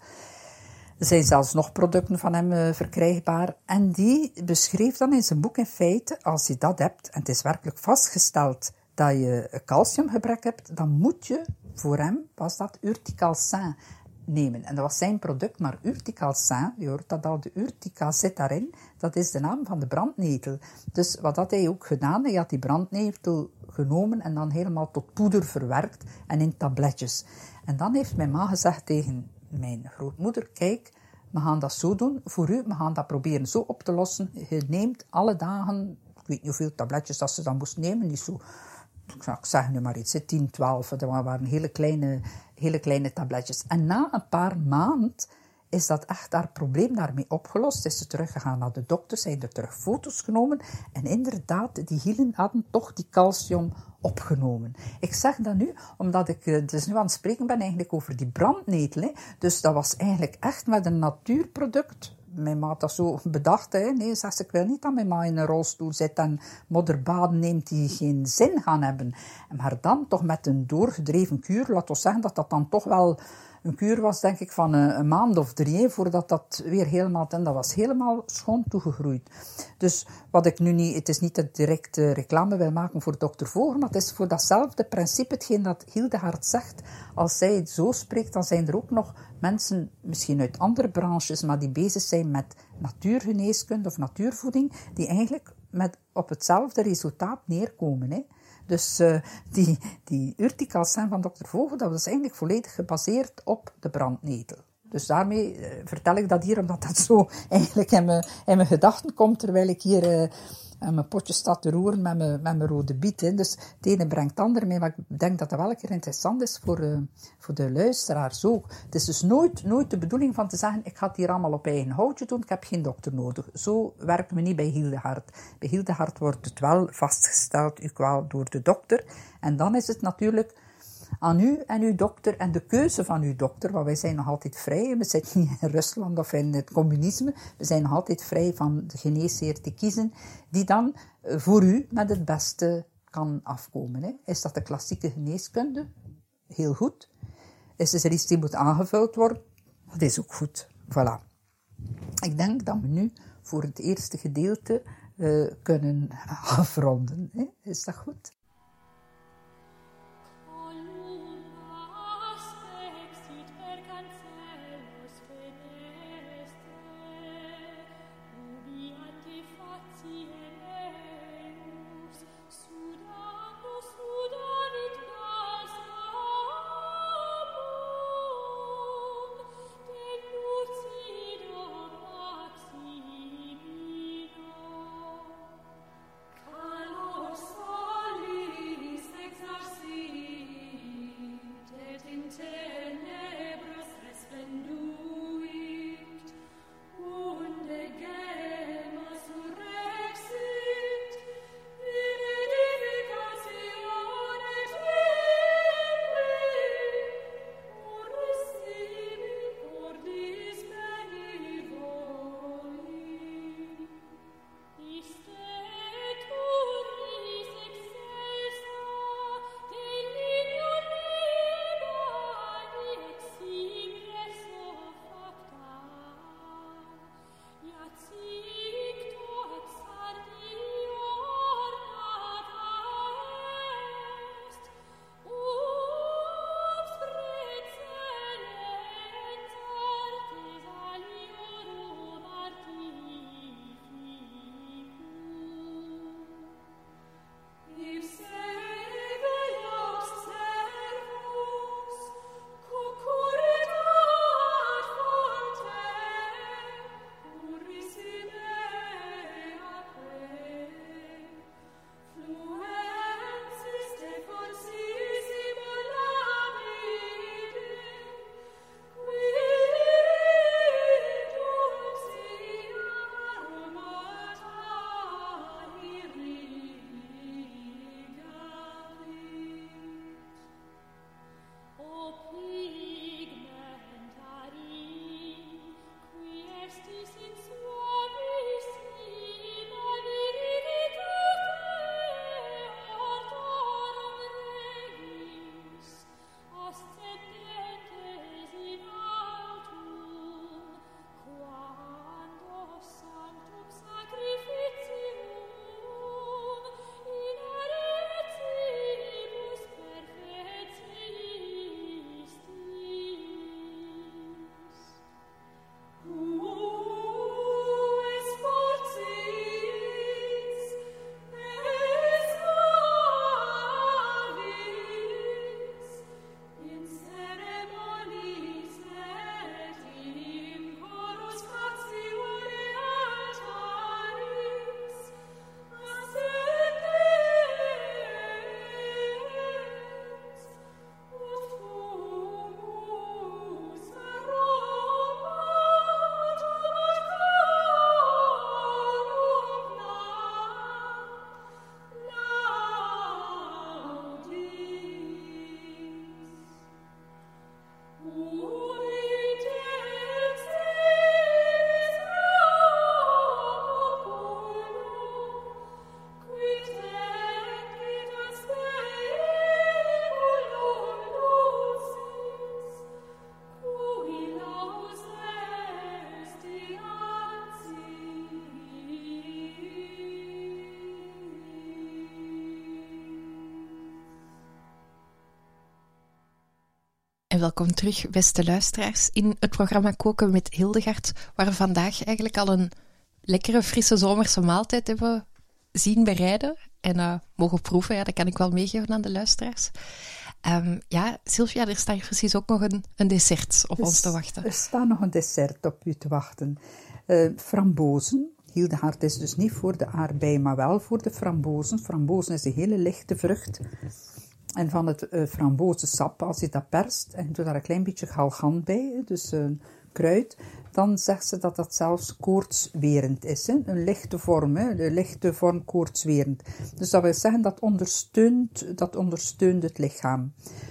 Er zijn zelfs nog producten van hem uh, verkrijgbaar. En die beschreef dan in zijn boek in feite, als je dat hebt, en het is werkelijk vastgesteld dat je een calciumgebrek hebt, dan moet je, voor hem was dat Urticalcin nemen. En dat was zijn product, maar Urticalcin, je hoort dat al, de Urtica zit daarin, dat is de naam van de brandnetel. Dus wat had hij ook gedaan? Hij had die brandnetel genomen en dan helemaal tot poeder verwerkt en in tabletjes. En dan heeft mijn ma gezegd tegen mijn grootmoeder, kijk, we gaan dat zo doen voor u, we gaan dat proberen zo op te lossen. Je neemt alle dagen, ik weet niet hoeveel tabletjes dat ze dan moest nemen, niet zo, ik zeg nu maar iets, tien, twaalf, dat waren hele kleine, hele kleine tabletjes. En na een paar maanden is dat echt haar probleem daarmee opgelost. Is ze teruggegaan naar de dokter, zijn er terug foto's genomen en inderdaad, die hielen hadden toch die calcium opgenomen. Ik zeg dat nu, omdat ik dus nu aan het spreken ben eigenlijk over die brandnetel. Hè. Dus dat was eigenlijk echt met een natuurproduct. Mijn ma had dat zo bedacht. Hè. Nee, zegt ze, ik wil niet dat mijn ma in een rolstoel zit en modderbaden neemt die geen zin gaan hebben. Maar dan toch met een doorgedreven kuur, laat ons zeggen dat dat dan toch wel een kuur was, denk ik, van een, een maand of drie, voordat dat weer helemaal, en dat was helemaal schoon toegegroeid. Dus wat ik nu niet, het is niet dat ik direct uh, reclame wil maken voor dokter Vogel, maar het is voor datzelfde principe, hetgeen dat Hildegard zegt. Als zij het zo spreekt, dan zijn er ook nog mensen, misschien uit andere branches, maar die bezig zijn met natuurgeneeskunde of natuurvoeding, die eigenlijk met, op hetzelfde resultaat neerkomen, hè. Dus uh, die, die Urticalcin van dokter Vogel, dat was eigenlijk volledig gebaseerd op de brandnetel. Dus daarmee uh, vertel ik dat hier, omdat dat zo eigenlijk in mijn, in mijn gedachten komt, terwijl ik hier uh, aan mijn potje sta te roeren met mijn, met mijn rode biet. Hè. Dus het ene brengt het andere mee, maar ik denk dat dat wel een keer interessant is voor, uh, voor de luisteraars ook. Het is dus nooit, nooit de bedoeling van te zeggen, ik ga het hier allemaal op eigen houtje doen, ik heb geen dokter nodig. Zo werken we niet bij Hildegard. Bij Hildegard wordt het wel vastgesteld, uw kwaal door de dokter. En dan is het natuurlijk aan u en uw dokter en de keuze van uw dokter, want wij zijn nog altijd vrij. We zitten niet in Rusland of in het communisme. We zijn nog altijd vrij van de geneesheer te kiezen, die dan voor u met het beste kan afkomen. Hè. Is dat de klassieke geneeskunde? Heel goed. Is er iets die moet aangevuld worden? Dat is ook goed. Voilà. Ik denk dat we nu voor het eerste gedeelte uh, kunnen afronden. Hè. Is dat goed? En welkom terug, beste luisteraars, in het programma Koken met Hildegard, waar we vandaag eigenlijk al een lekkere, frisse zomerse maaltijd hebben zien bereiden en uh, mogen proeven. Ja, dat kan ik wel meegeven aan de luisteraars. Um, ja, Sylvia, er staat precies ook nog een, een dessert op dus, ons te wachten. Er staat nog een dessert op u te wachten. Uh, frambozen. Hildegard is dus niet voor de aardbei, maar wel voor de frambozen. Frambozen is een hele lichte vrucht. En van het uh, frambozensap, als je dat perst en doe daar een klein beetje galgant bij, dus een uh, kruid, dan zegt ze dat dat zelfs koortswerend is. Hè? Een lichte vorm, hè? Een lichte vorm koortswerend. Dus dat wil zeggen dat ondersteunt, dat ondersteunt het lichaam.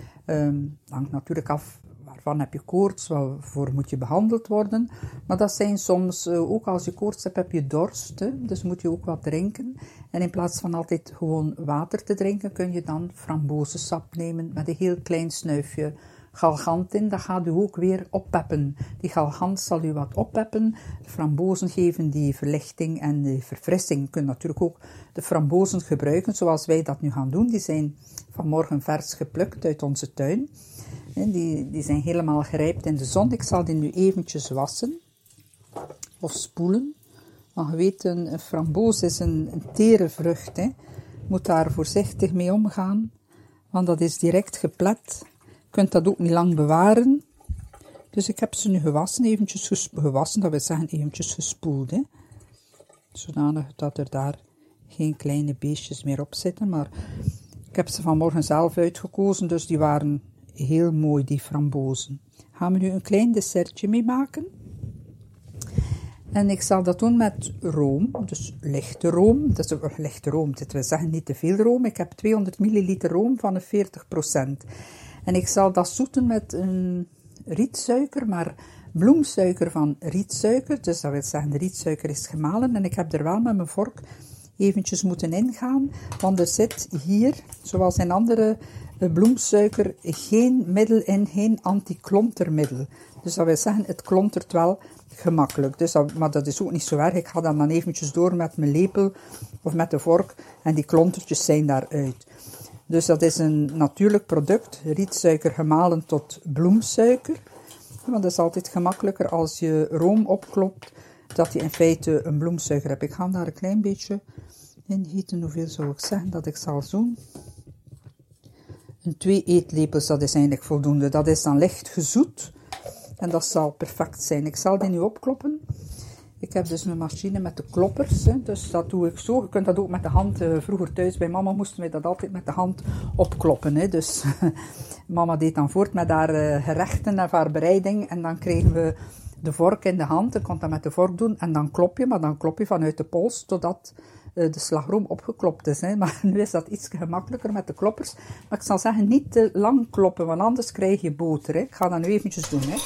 Um, hangt natuurlijk af waarvan heb je koorts, waarvoor moet je behandeld worden. Maar dat zijn soms, uh, ook als je koorts hebt, heb je dorst. Hè? Dus moet je ook wat drinken. En in plaats van altijd gewoon water te drinken, kun je dan frambozensap nemen met een heel klein snuifje galgant in, dat gaat u ook weer oppeppen. Die galgant zal u wat oppeppen. De frambozen geven die verlichting en die verfrissing. Je kunt natuurlijk ook de frambozen gebruiken zoals wij dat nu gaan doen. Die zijn vanmorgen vers geplukt uit onze tuin. Die, die zijn helemaal gerijpt in de zon. Ik zal die nu eventjes wassen of spoelen. Maar je weet, een, een framboos is een, een tere vrucht. Hè. Je moet daar voorzichtig mee omgaan, want dat is direct geplet. Je kunt dat ook niet lang bewaren. Dus ik heb ze nu gewassen, eventjes gespo- gewassen, dat wil zeggen eventjes gespoeld. Hè. Zodanig dat er daar geen kleine beestjes meer op zitten. Maar ik heb ze vanmorgen zelf uitgekozen, dus die waren heel mooi, die frambozen. Gaan we nu een klein dessertje mee maken. En ik zal dat doen met room, dus lichte room. Dat is een lichte room, dit wil zeggen niet te veel room. Ik heb tweehonderd milliliter room van een veertig procent. En ik zal dat zoeten met een rietsuiker, maar bloemsuiker van rietsuiker. Dus dat wil zeggen, de rietsuiker is gemalen. En ik heb er wel met mijn vork eventjes moeten ingaan, want er zit hier, zoals in andere bloemsuiker, geen middel in, geen antiklontermiddel. Dus dat wil zeggen, het klontert wel gemakkelijk. Dus dat, maar dat is ook niet zo erg. Ik ga dan, dan eventjes door met mijn lepel of met de vork en die klontertjes zijn daaruit. Dus dat is een natuurlijk product, rietsuiker gemalen tot bloemsuiker. Want dat is altijd gemakkelijker als je room opklopt, dat je in feite een bloemsuiker hebt. Ik ga daar een klein beetje in gieten. Hoeveel zou ik zeggen dat ik zal doen? Een twee eetlepels, dat is eigenlijk voldoende. Dat is dan licht gezoet. En dat zal perfect zijn. Ik zal die nu opkloppen. Ik heb dus mijn machine met de kloppers. Hè, dus dat doe ik zo. Je kunt dat ook met de hand. Uh, vroeger thuis bij mama moesten we dat altijd met de hand opkloppen. Hè. Dus mama deed dan voort met haar uh, gerechten en haar bereiding. En dan kregen we de vork in de hand. Je kon dat met de vork doen. En dan klop je, maar dan klop je vanuit de pols totdat uh, de slagroom opgeklopt is. Hè. Maar nu is dat iets gemakkelijker met de kloppers. Maar ik zal zeggen, niet te lang kloppen, want anders krijg je boter. Hè. Ik ga dat nu eventjes doen. Hè.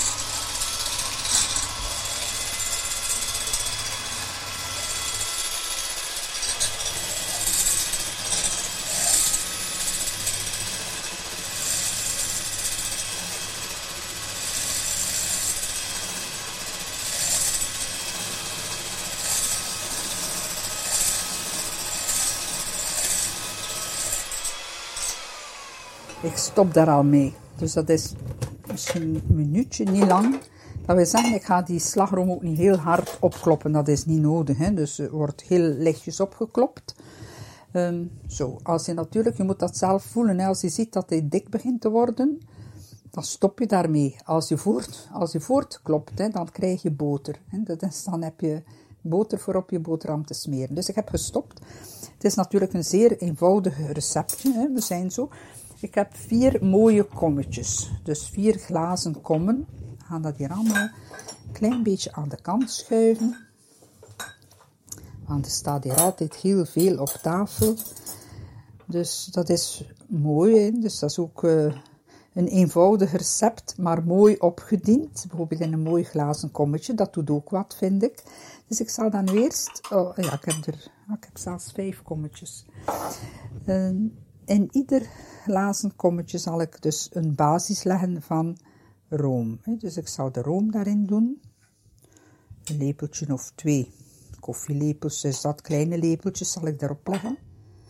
Ik stop daar al mee. Dus dat is misschien een minuutje, niet lang. Dat wil zeggen, ik ga die slagroom ook niet heel hard opkloppen. Dat is niet nodig. Hè? Dus het wordt heel lichtjes opgeklopt. Um, zo, als je natuurlijk, je moet dat zelf voelen. Hè? Als je ziet dat hij dik begint te worden, dan stop je daarmee. Als je voort, als je voortklopt, hè, dan krijg je boter. Hè? Dat is, dan heb je boter voor op je boterham te smeren. Dus ik heb gestopt. Het is natuurlijk een zeer eenvoudig receptje. Hè? We zijn zo. Ik heb vier mooie kommetjes. Dus vier glazen kommen. We gaan dat hier allemaal een klein beetje aan de kant schuiven. Want er staat hier altijd heel veel op tafel. Dus dat is mooi. Hè? Dus dat is ook uh, een eenvoudig recept, maar mooi opgediend. Bijvoorbeeld in een mooi glazen kommetje. Dat doet ook wat, vind ik. Dus ik zal dan nu eerst... Oh ja, ik heb, er, ik heb zelfs vijf kommetjes. Uh, in ieder glazen kommetje zal ik dus een basis leggen van room. Dus ik zal de room daarin doen. Een lepeltje of twee koffielepels, dus dat kleine lepeltjes zal ik daarop leggen.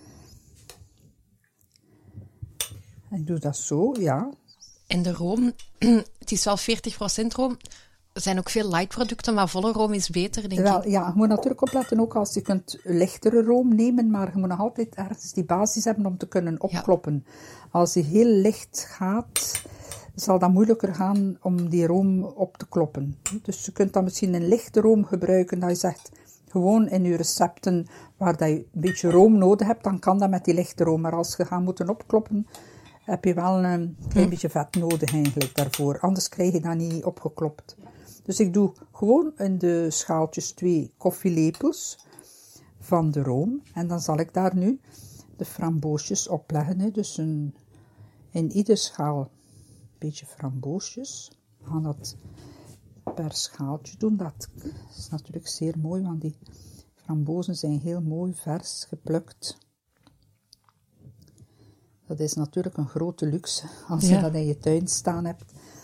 En ik doe dat zo, ja. En de room, het is wel veertig procent room. Er zijn ook veel light producten, maar volle room is beter, denk Wel, ik. Ja, je moet natuurlijk opletten ook als je kunt lichtere room nemen, maar je moet nog altijd ergens die basis hebben om te kunnen opkloppen. Ja. Als je heel licht gaat, zal dat moeilijker gaan om die room op te kloppen. Dus je kunt dan misschien een lichte room gebruiken, dat je zegt, gewoon in je recepten waar dat je een beetje room nodig hebt, dan kan dat met die lichte room. Maar als je gaat moeten opkloppen, heb je wel een klein hm. beetje vet nodig eigenlijk daarvoor. Anders krijg je dat niet opgeklopt. Dus ik doe gewoon in de schaaltjes twee koffielepels van de room. En dan zal ik daar nu de framboosjes opleggen. Hè. Dus een, in ieder schaal een beetje framboosjes. We gaan dat per schaaltje doen. Dat is natuurlijk zeer mooi, want die frambozen zijn heel mooi vers geplukt. Dat is natuurlijk een grote luxe, als Ja. je dat in je tuin staan hebt.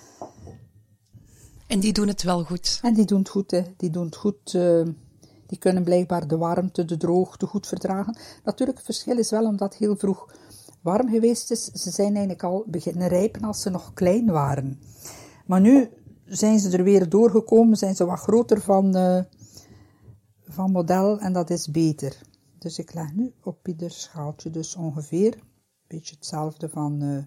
En die doen het wel goed. En die doen het goed, hè. Die doen het goed. Uh, die kunnen blijkbaar de warmte, de droogte goed verdragen. Natuurlijk, het verschil is wel omdat het heel vroeg warm geweest is. Ze zijn eigenlijk al beginnen rijpen als ze nog klein waren. Maar nu zijn ze er weer doorgekomen, zijn ze wat groter van, uh, van model en dat is beter. Dus ik leg nu op ieder schaaltje dus ongeveer een beetje hetzelfde van uh,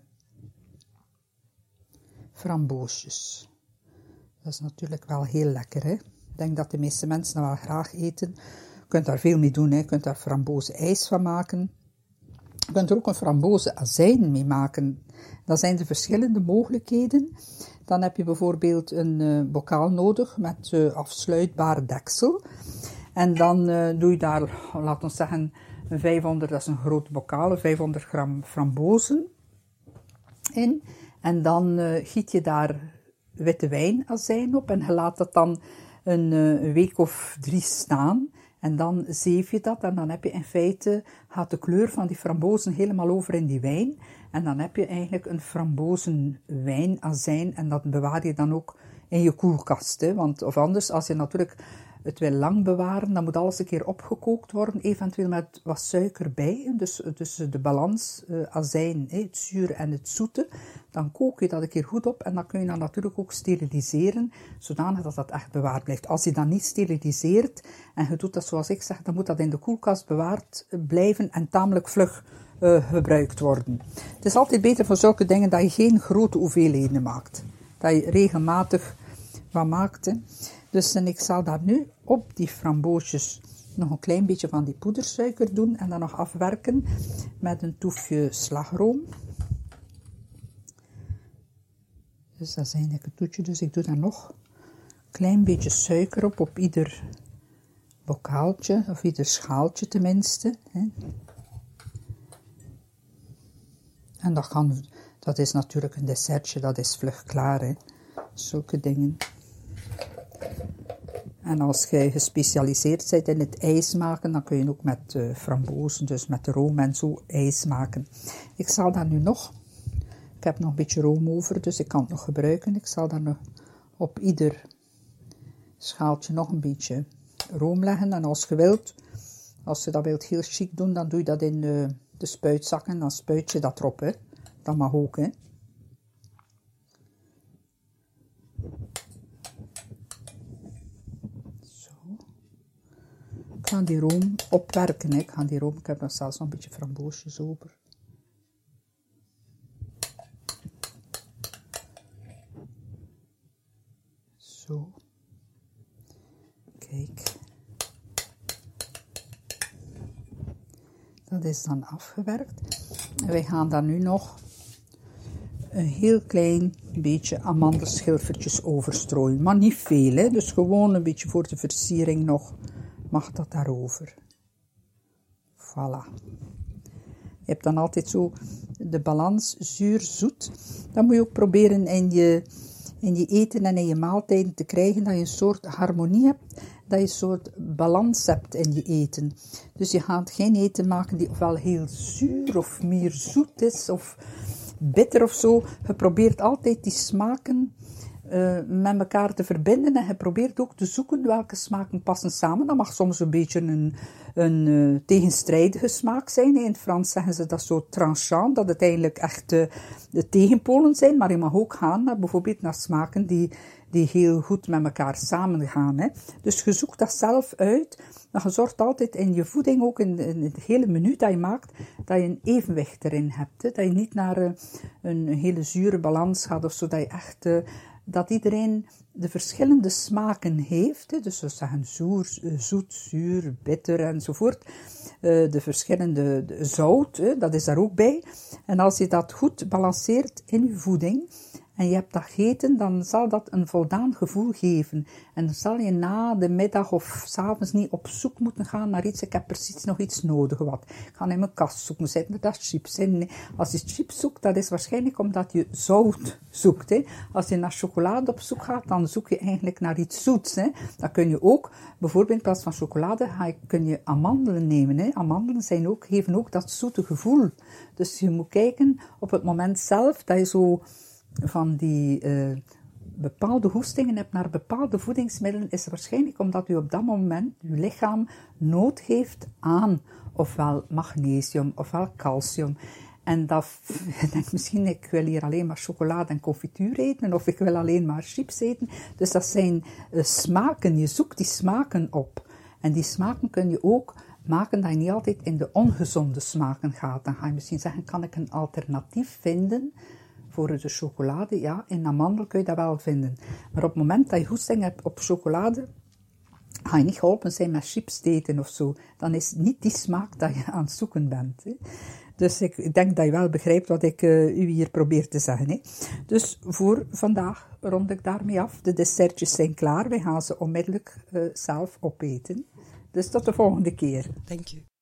framboosjes. Dat is natuurlijk wel heel lekker, hè. Ik denk dat de meeste mensen dat wel graag eten. Je kunt daar veel mee doen, hè. Je kunt daar frambozenijs van maken. Je kunt er ook een frambozenazijn mee maken. Dat zijn de verschillende mogelijkheden. Dan heb je bijvoorbeeld een uh, bokaal nodig met uh, afsluitbaar deksel. En dan uh, doe je daar, laten we zeggen, vijfhonderd, dat is een grote bokaal, vijfhonderd gram frambozen in. En dan uh, giet je daar witte wijnazijn op en je laat dat dan een, uh, een week of drie staan. En dan zeef je dat en dan heb je in feite, gaat de kleur van die frambozen helemaal over in die wijn. En dan heb je eigenlijk een frambozenwijnazijn en dat bewaar je dan ook in je koelkast. Hè? Want, of anders, als je natuurlijk het wil lang bewaren, dan moet alles een keer opgekookt worden, eventueel met wat suiker bij. Dus, dus de balans, uh, azijn, hè, het zure en het zoete. Dan kook je dat een keer goed op en dan kun je dat natuurlijk ook steriliseren, zodanig dat dat echt bewaard blijft. Als je dat niet steriliseert en je doet dat zoals ik zeg, dan moet dat in de koelkast bewaard blijven en tamelijk vlug uh, gebruikt worden. Het is altijd beter voor zulke dingen dat je geen grote hoeveelheden maakt. Dat je regelmatig wat maakt. Hè. Dus en ik zal daar nu op die framboosjes nog een klein beetje van die poedersuiker doen en dan nog afwerken met een toefje slagroom. Dus dat is eigenlijk het toetje. Dus ik doe daar nog een klein beetje suiker op, op ieder bokaaltje, of ieder schaaltje tenminste. Hè. En dat, kan, dat is natuurlijk een dessertje, dat is vlug klaar, hè. Zulke dingen. En als je gespecialiseerd bent in het ijs maken, dan kun je ook met uh, frambozen, dus met room en zo, ijs maken. Ik zal daar nu nog, ik heb nog een beetje room over, dus ik kan het nog gebruiken. Ik zal daar nog op ieder schaaltje nog een beetje room leggen. En als je wilt, als je dat wilt heel chic doen, dan doe je dat in uh, de spuitzak en dan spuit je dat erop, hè. Dat mag ook, hè. Ik ga die room opwerken. Hè. Ik ga die room, ik heb er zelfs nog een beetje framboosjes over. Zo. Kijk. Dat is dan afgewerkt. En wij gaan daar nu nog een heel klein beetje amandelschilfertjes overstrooien. Maar niet veel, hè. Dus gewoon een beetje voor de versiering nog. Mag dat daarover. Voilà. Je hebt dan altijd zo de balans zuur-zoet. Dan moet je ook proberen in je, in je eten en in je maaltijden te krijgen dat je een soort harmonie hebt. Dat je een soort balans hebt in je eten. Dus je gaat geen eten maken die ofwel heel zuur of meer zoet is of bitter of zo. Je probeert altijd die smaken Uh, met elkaar te verbinden en je probeert ook te zoeken welke smaken passen samen. Dat mag soms een beetje een, een uh, tegenstrijdige smaak zijn. In het Frans zeggen ze dat zo tranchant, dat het eigenlijk echt uh, de tegenpolen zijn, maar je mag ook gaan naar bijvoorbeeld naar smaken die, die heel goed met elkaar samengaan. Hè. Dus je zoekt dat zelf uit, maar je zorgt altijd in je voeding, ook in, in het hele menu dat je maakt, dat je een evenwicht erin hebt. Hè. Dat je niet naar uh, een hele zure balans gaat of zo, dat je echt Uh, dat iedereen de verschillende smaken heeft, hè, dus we zeggen zoer, zoet, zuur, bitter enzovoort, uh, de verschillende de zout, hè, dat is daar ook bij. En als je dat goed balanceert in je voeding, en je hebt dat gegeten, dan zal dat een voldaan gevoel geven. En dan zal je na de middag of 's avonds niet op zoek moeten gaan naar iets. Ik heb precies nog iets nodig. Wat. Ik ga in mijn kast zoeken. Zitten er daar chips in? Nee. Als je chips zoekt, dat is waarschijnlijk omdat je zout zoekt. Hè. Als je naar chocolade op zoek gaat, dan zoek je eigenlijk naar iets zoets. Hè. Dan kun je ook, bijvoorbeeld in plaats van chocolade, ga je, kun je amandelen nemen. Hè. Amandelen zijn ook, geven ook dat zoete gevoel. Dus je moet kijken op het moment zelf dat je zo van die uh, bepaalde hoestingen hebt naar bepaalde voedingsmiddelen, is het waarschijnlijk omdat u op dat moment uw lichaam nood heeft aan ofwel magnesium ofwel calcium. En dat, je denkt misschien, ik wil hier alleen maar chocolade en confituur eten, of ik wil alleen maar chips eten. Dus dat zijn uh, smaken, je zoekt die smaken op. En die smaken kun je ook maken dat je niet altijd in de ongezonde smaken gaat. Dan ga je misschien zeggen, kan ik een alternatief vinden voor de chocolade? Ja, in amandel kun je dat wel vinden. Maar op het moment dat je hoesting hebt op chocolade, ga je niet geholpen zijn met chips te eten of zo. Dan is het niet die smaak dat je aan het zoeken bent. Hè. Dus ik denk dat je wel begrijpt wat ik uh, u hier probeer te zeggen. Hè. Dus voor vandaag rond ik daarmee af. De dessertjes zijn klaar. Wij gaan ze onmiddellijk uh, zelf opeten. Dus tot de volgende keer. Dank u.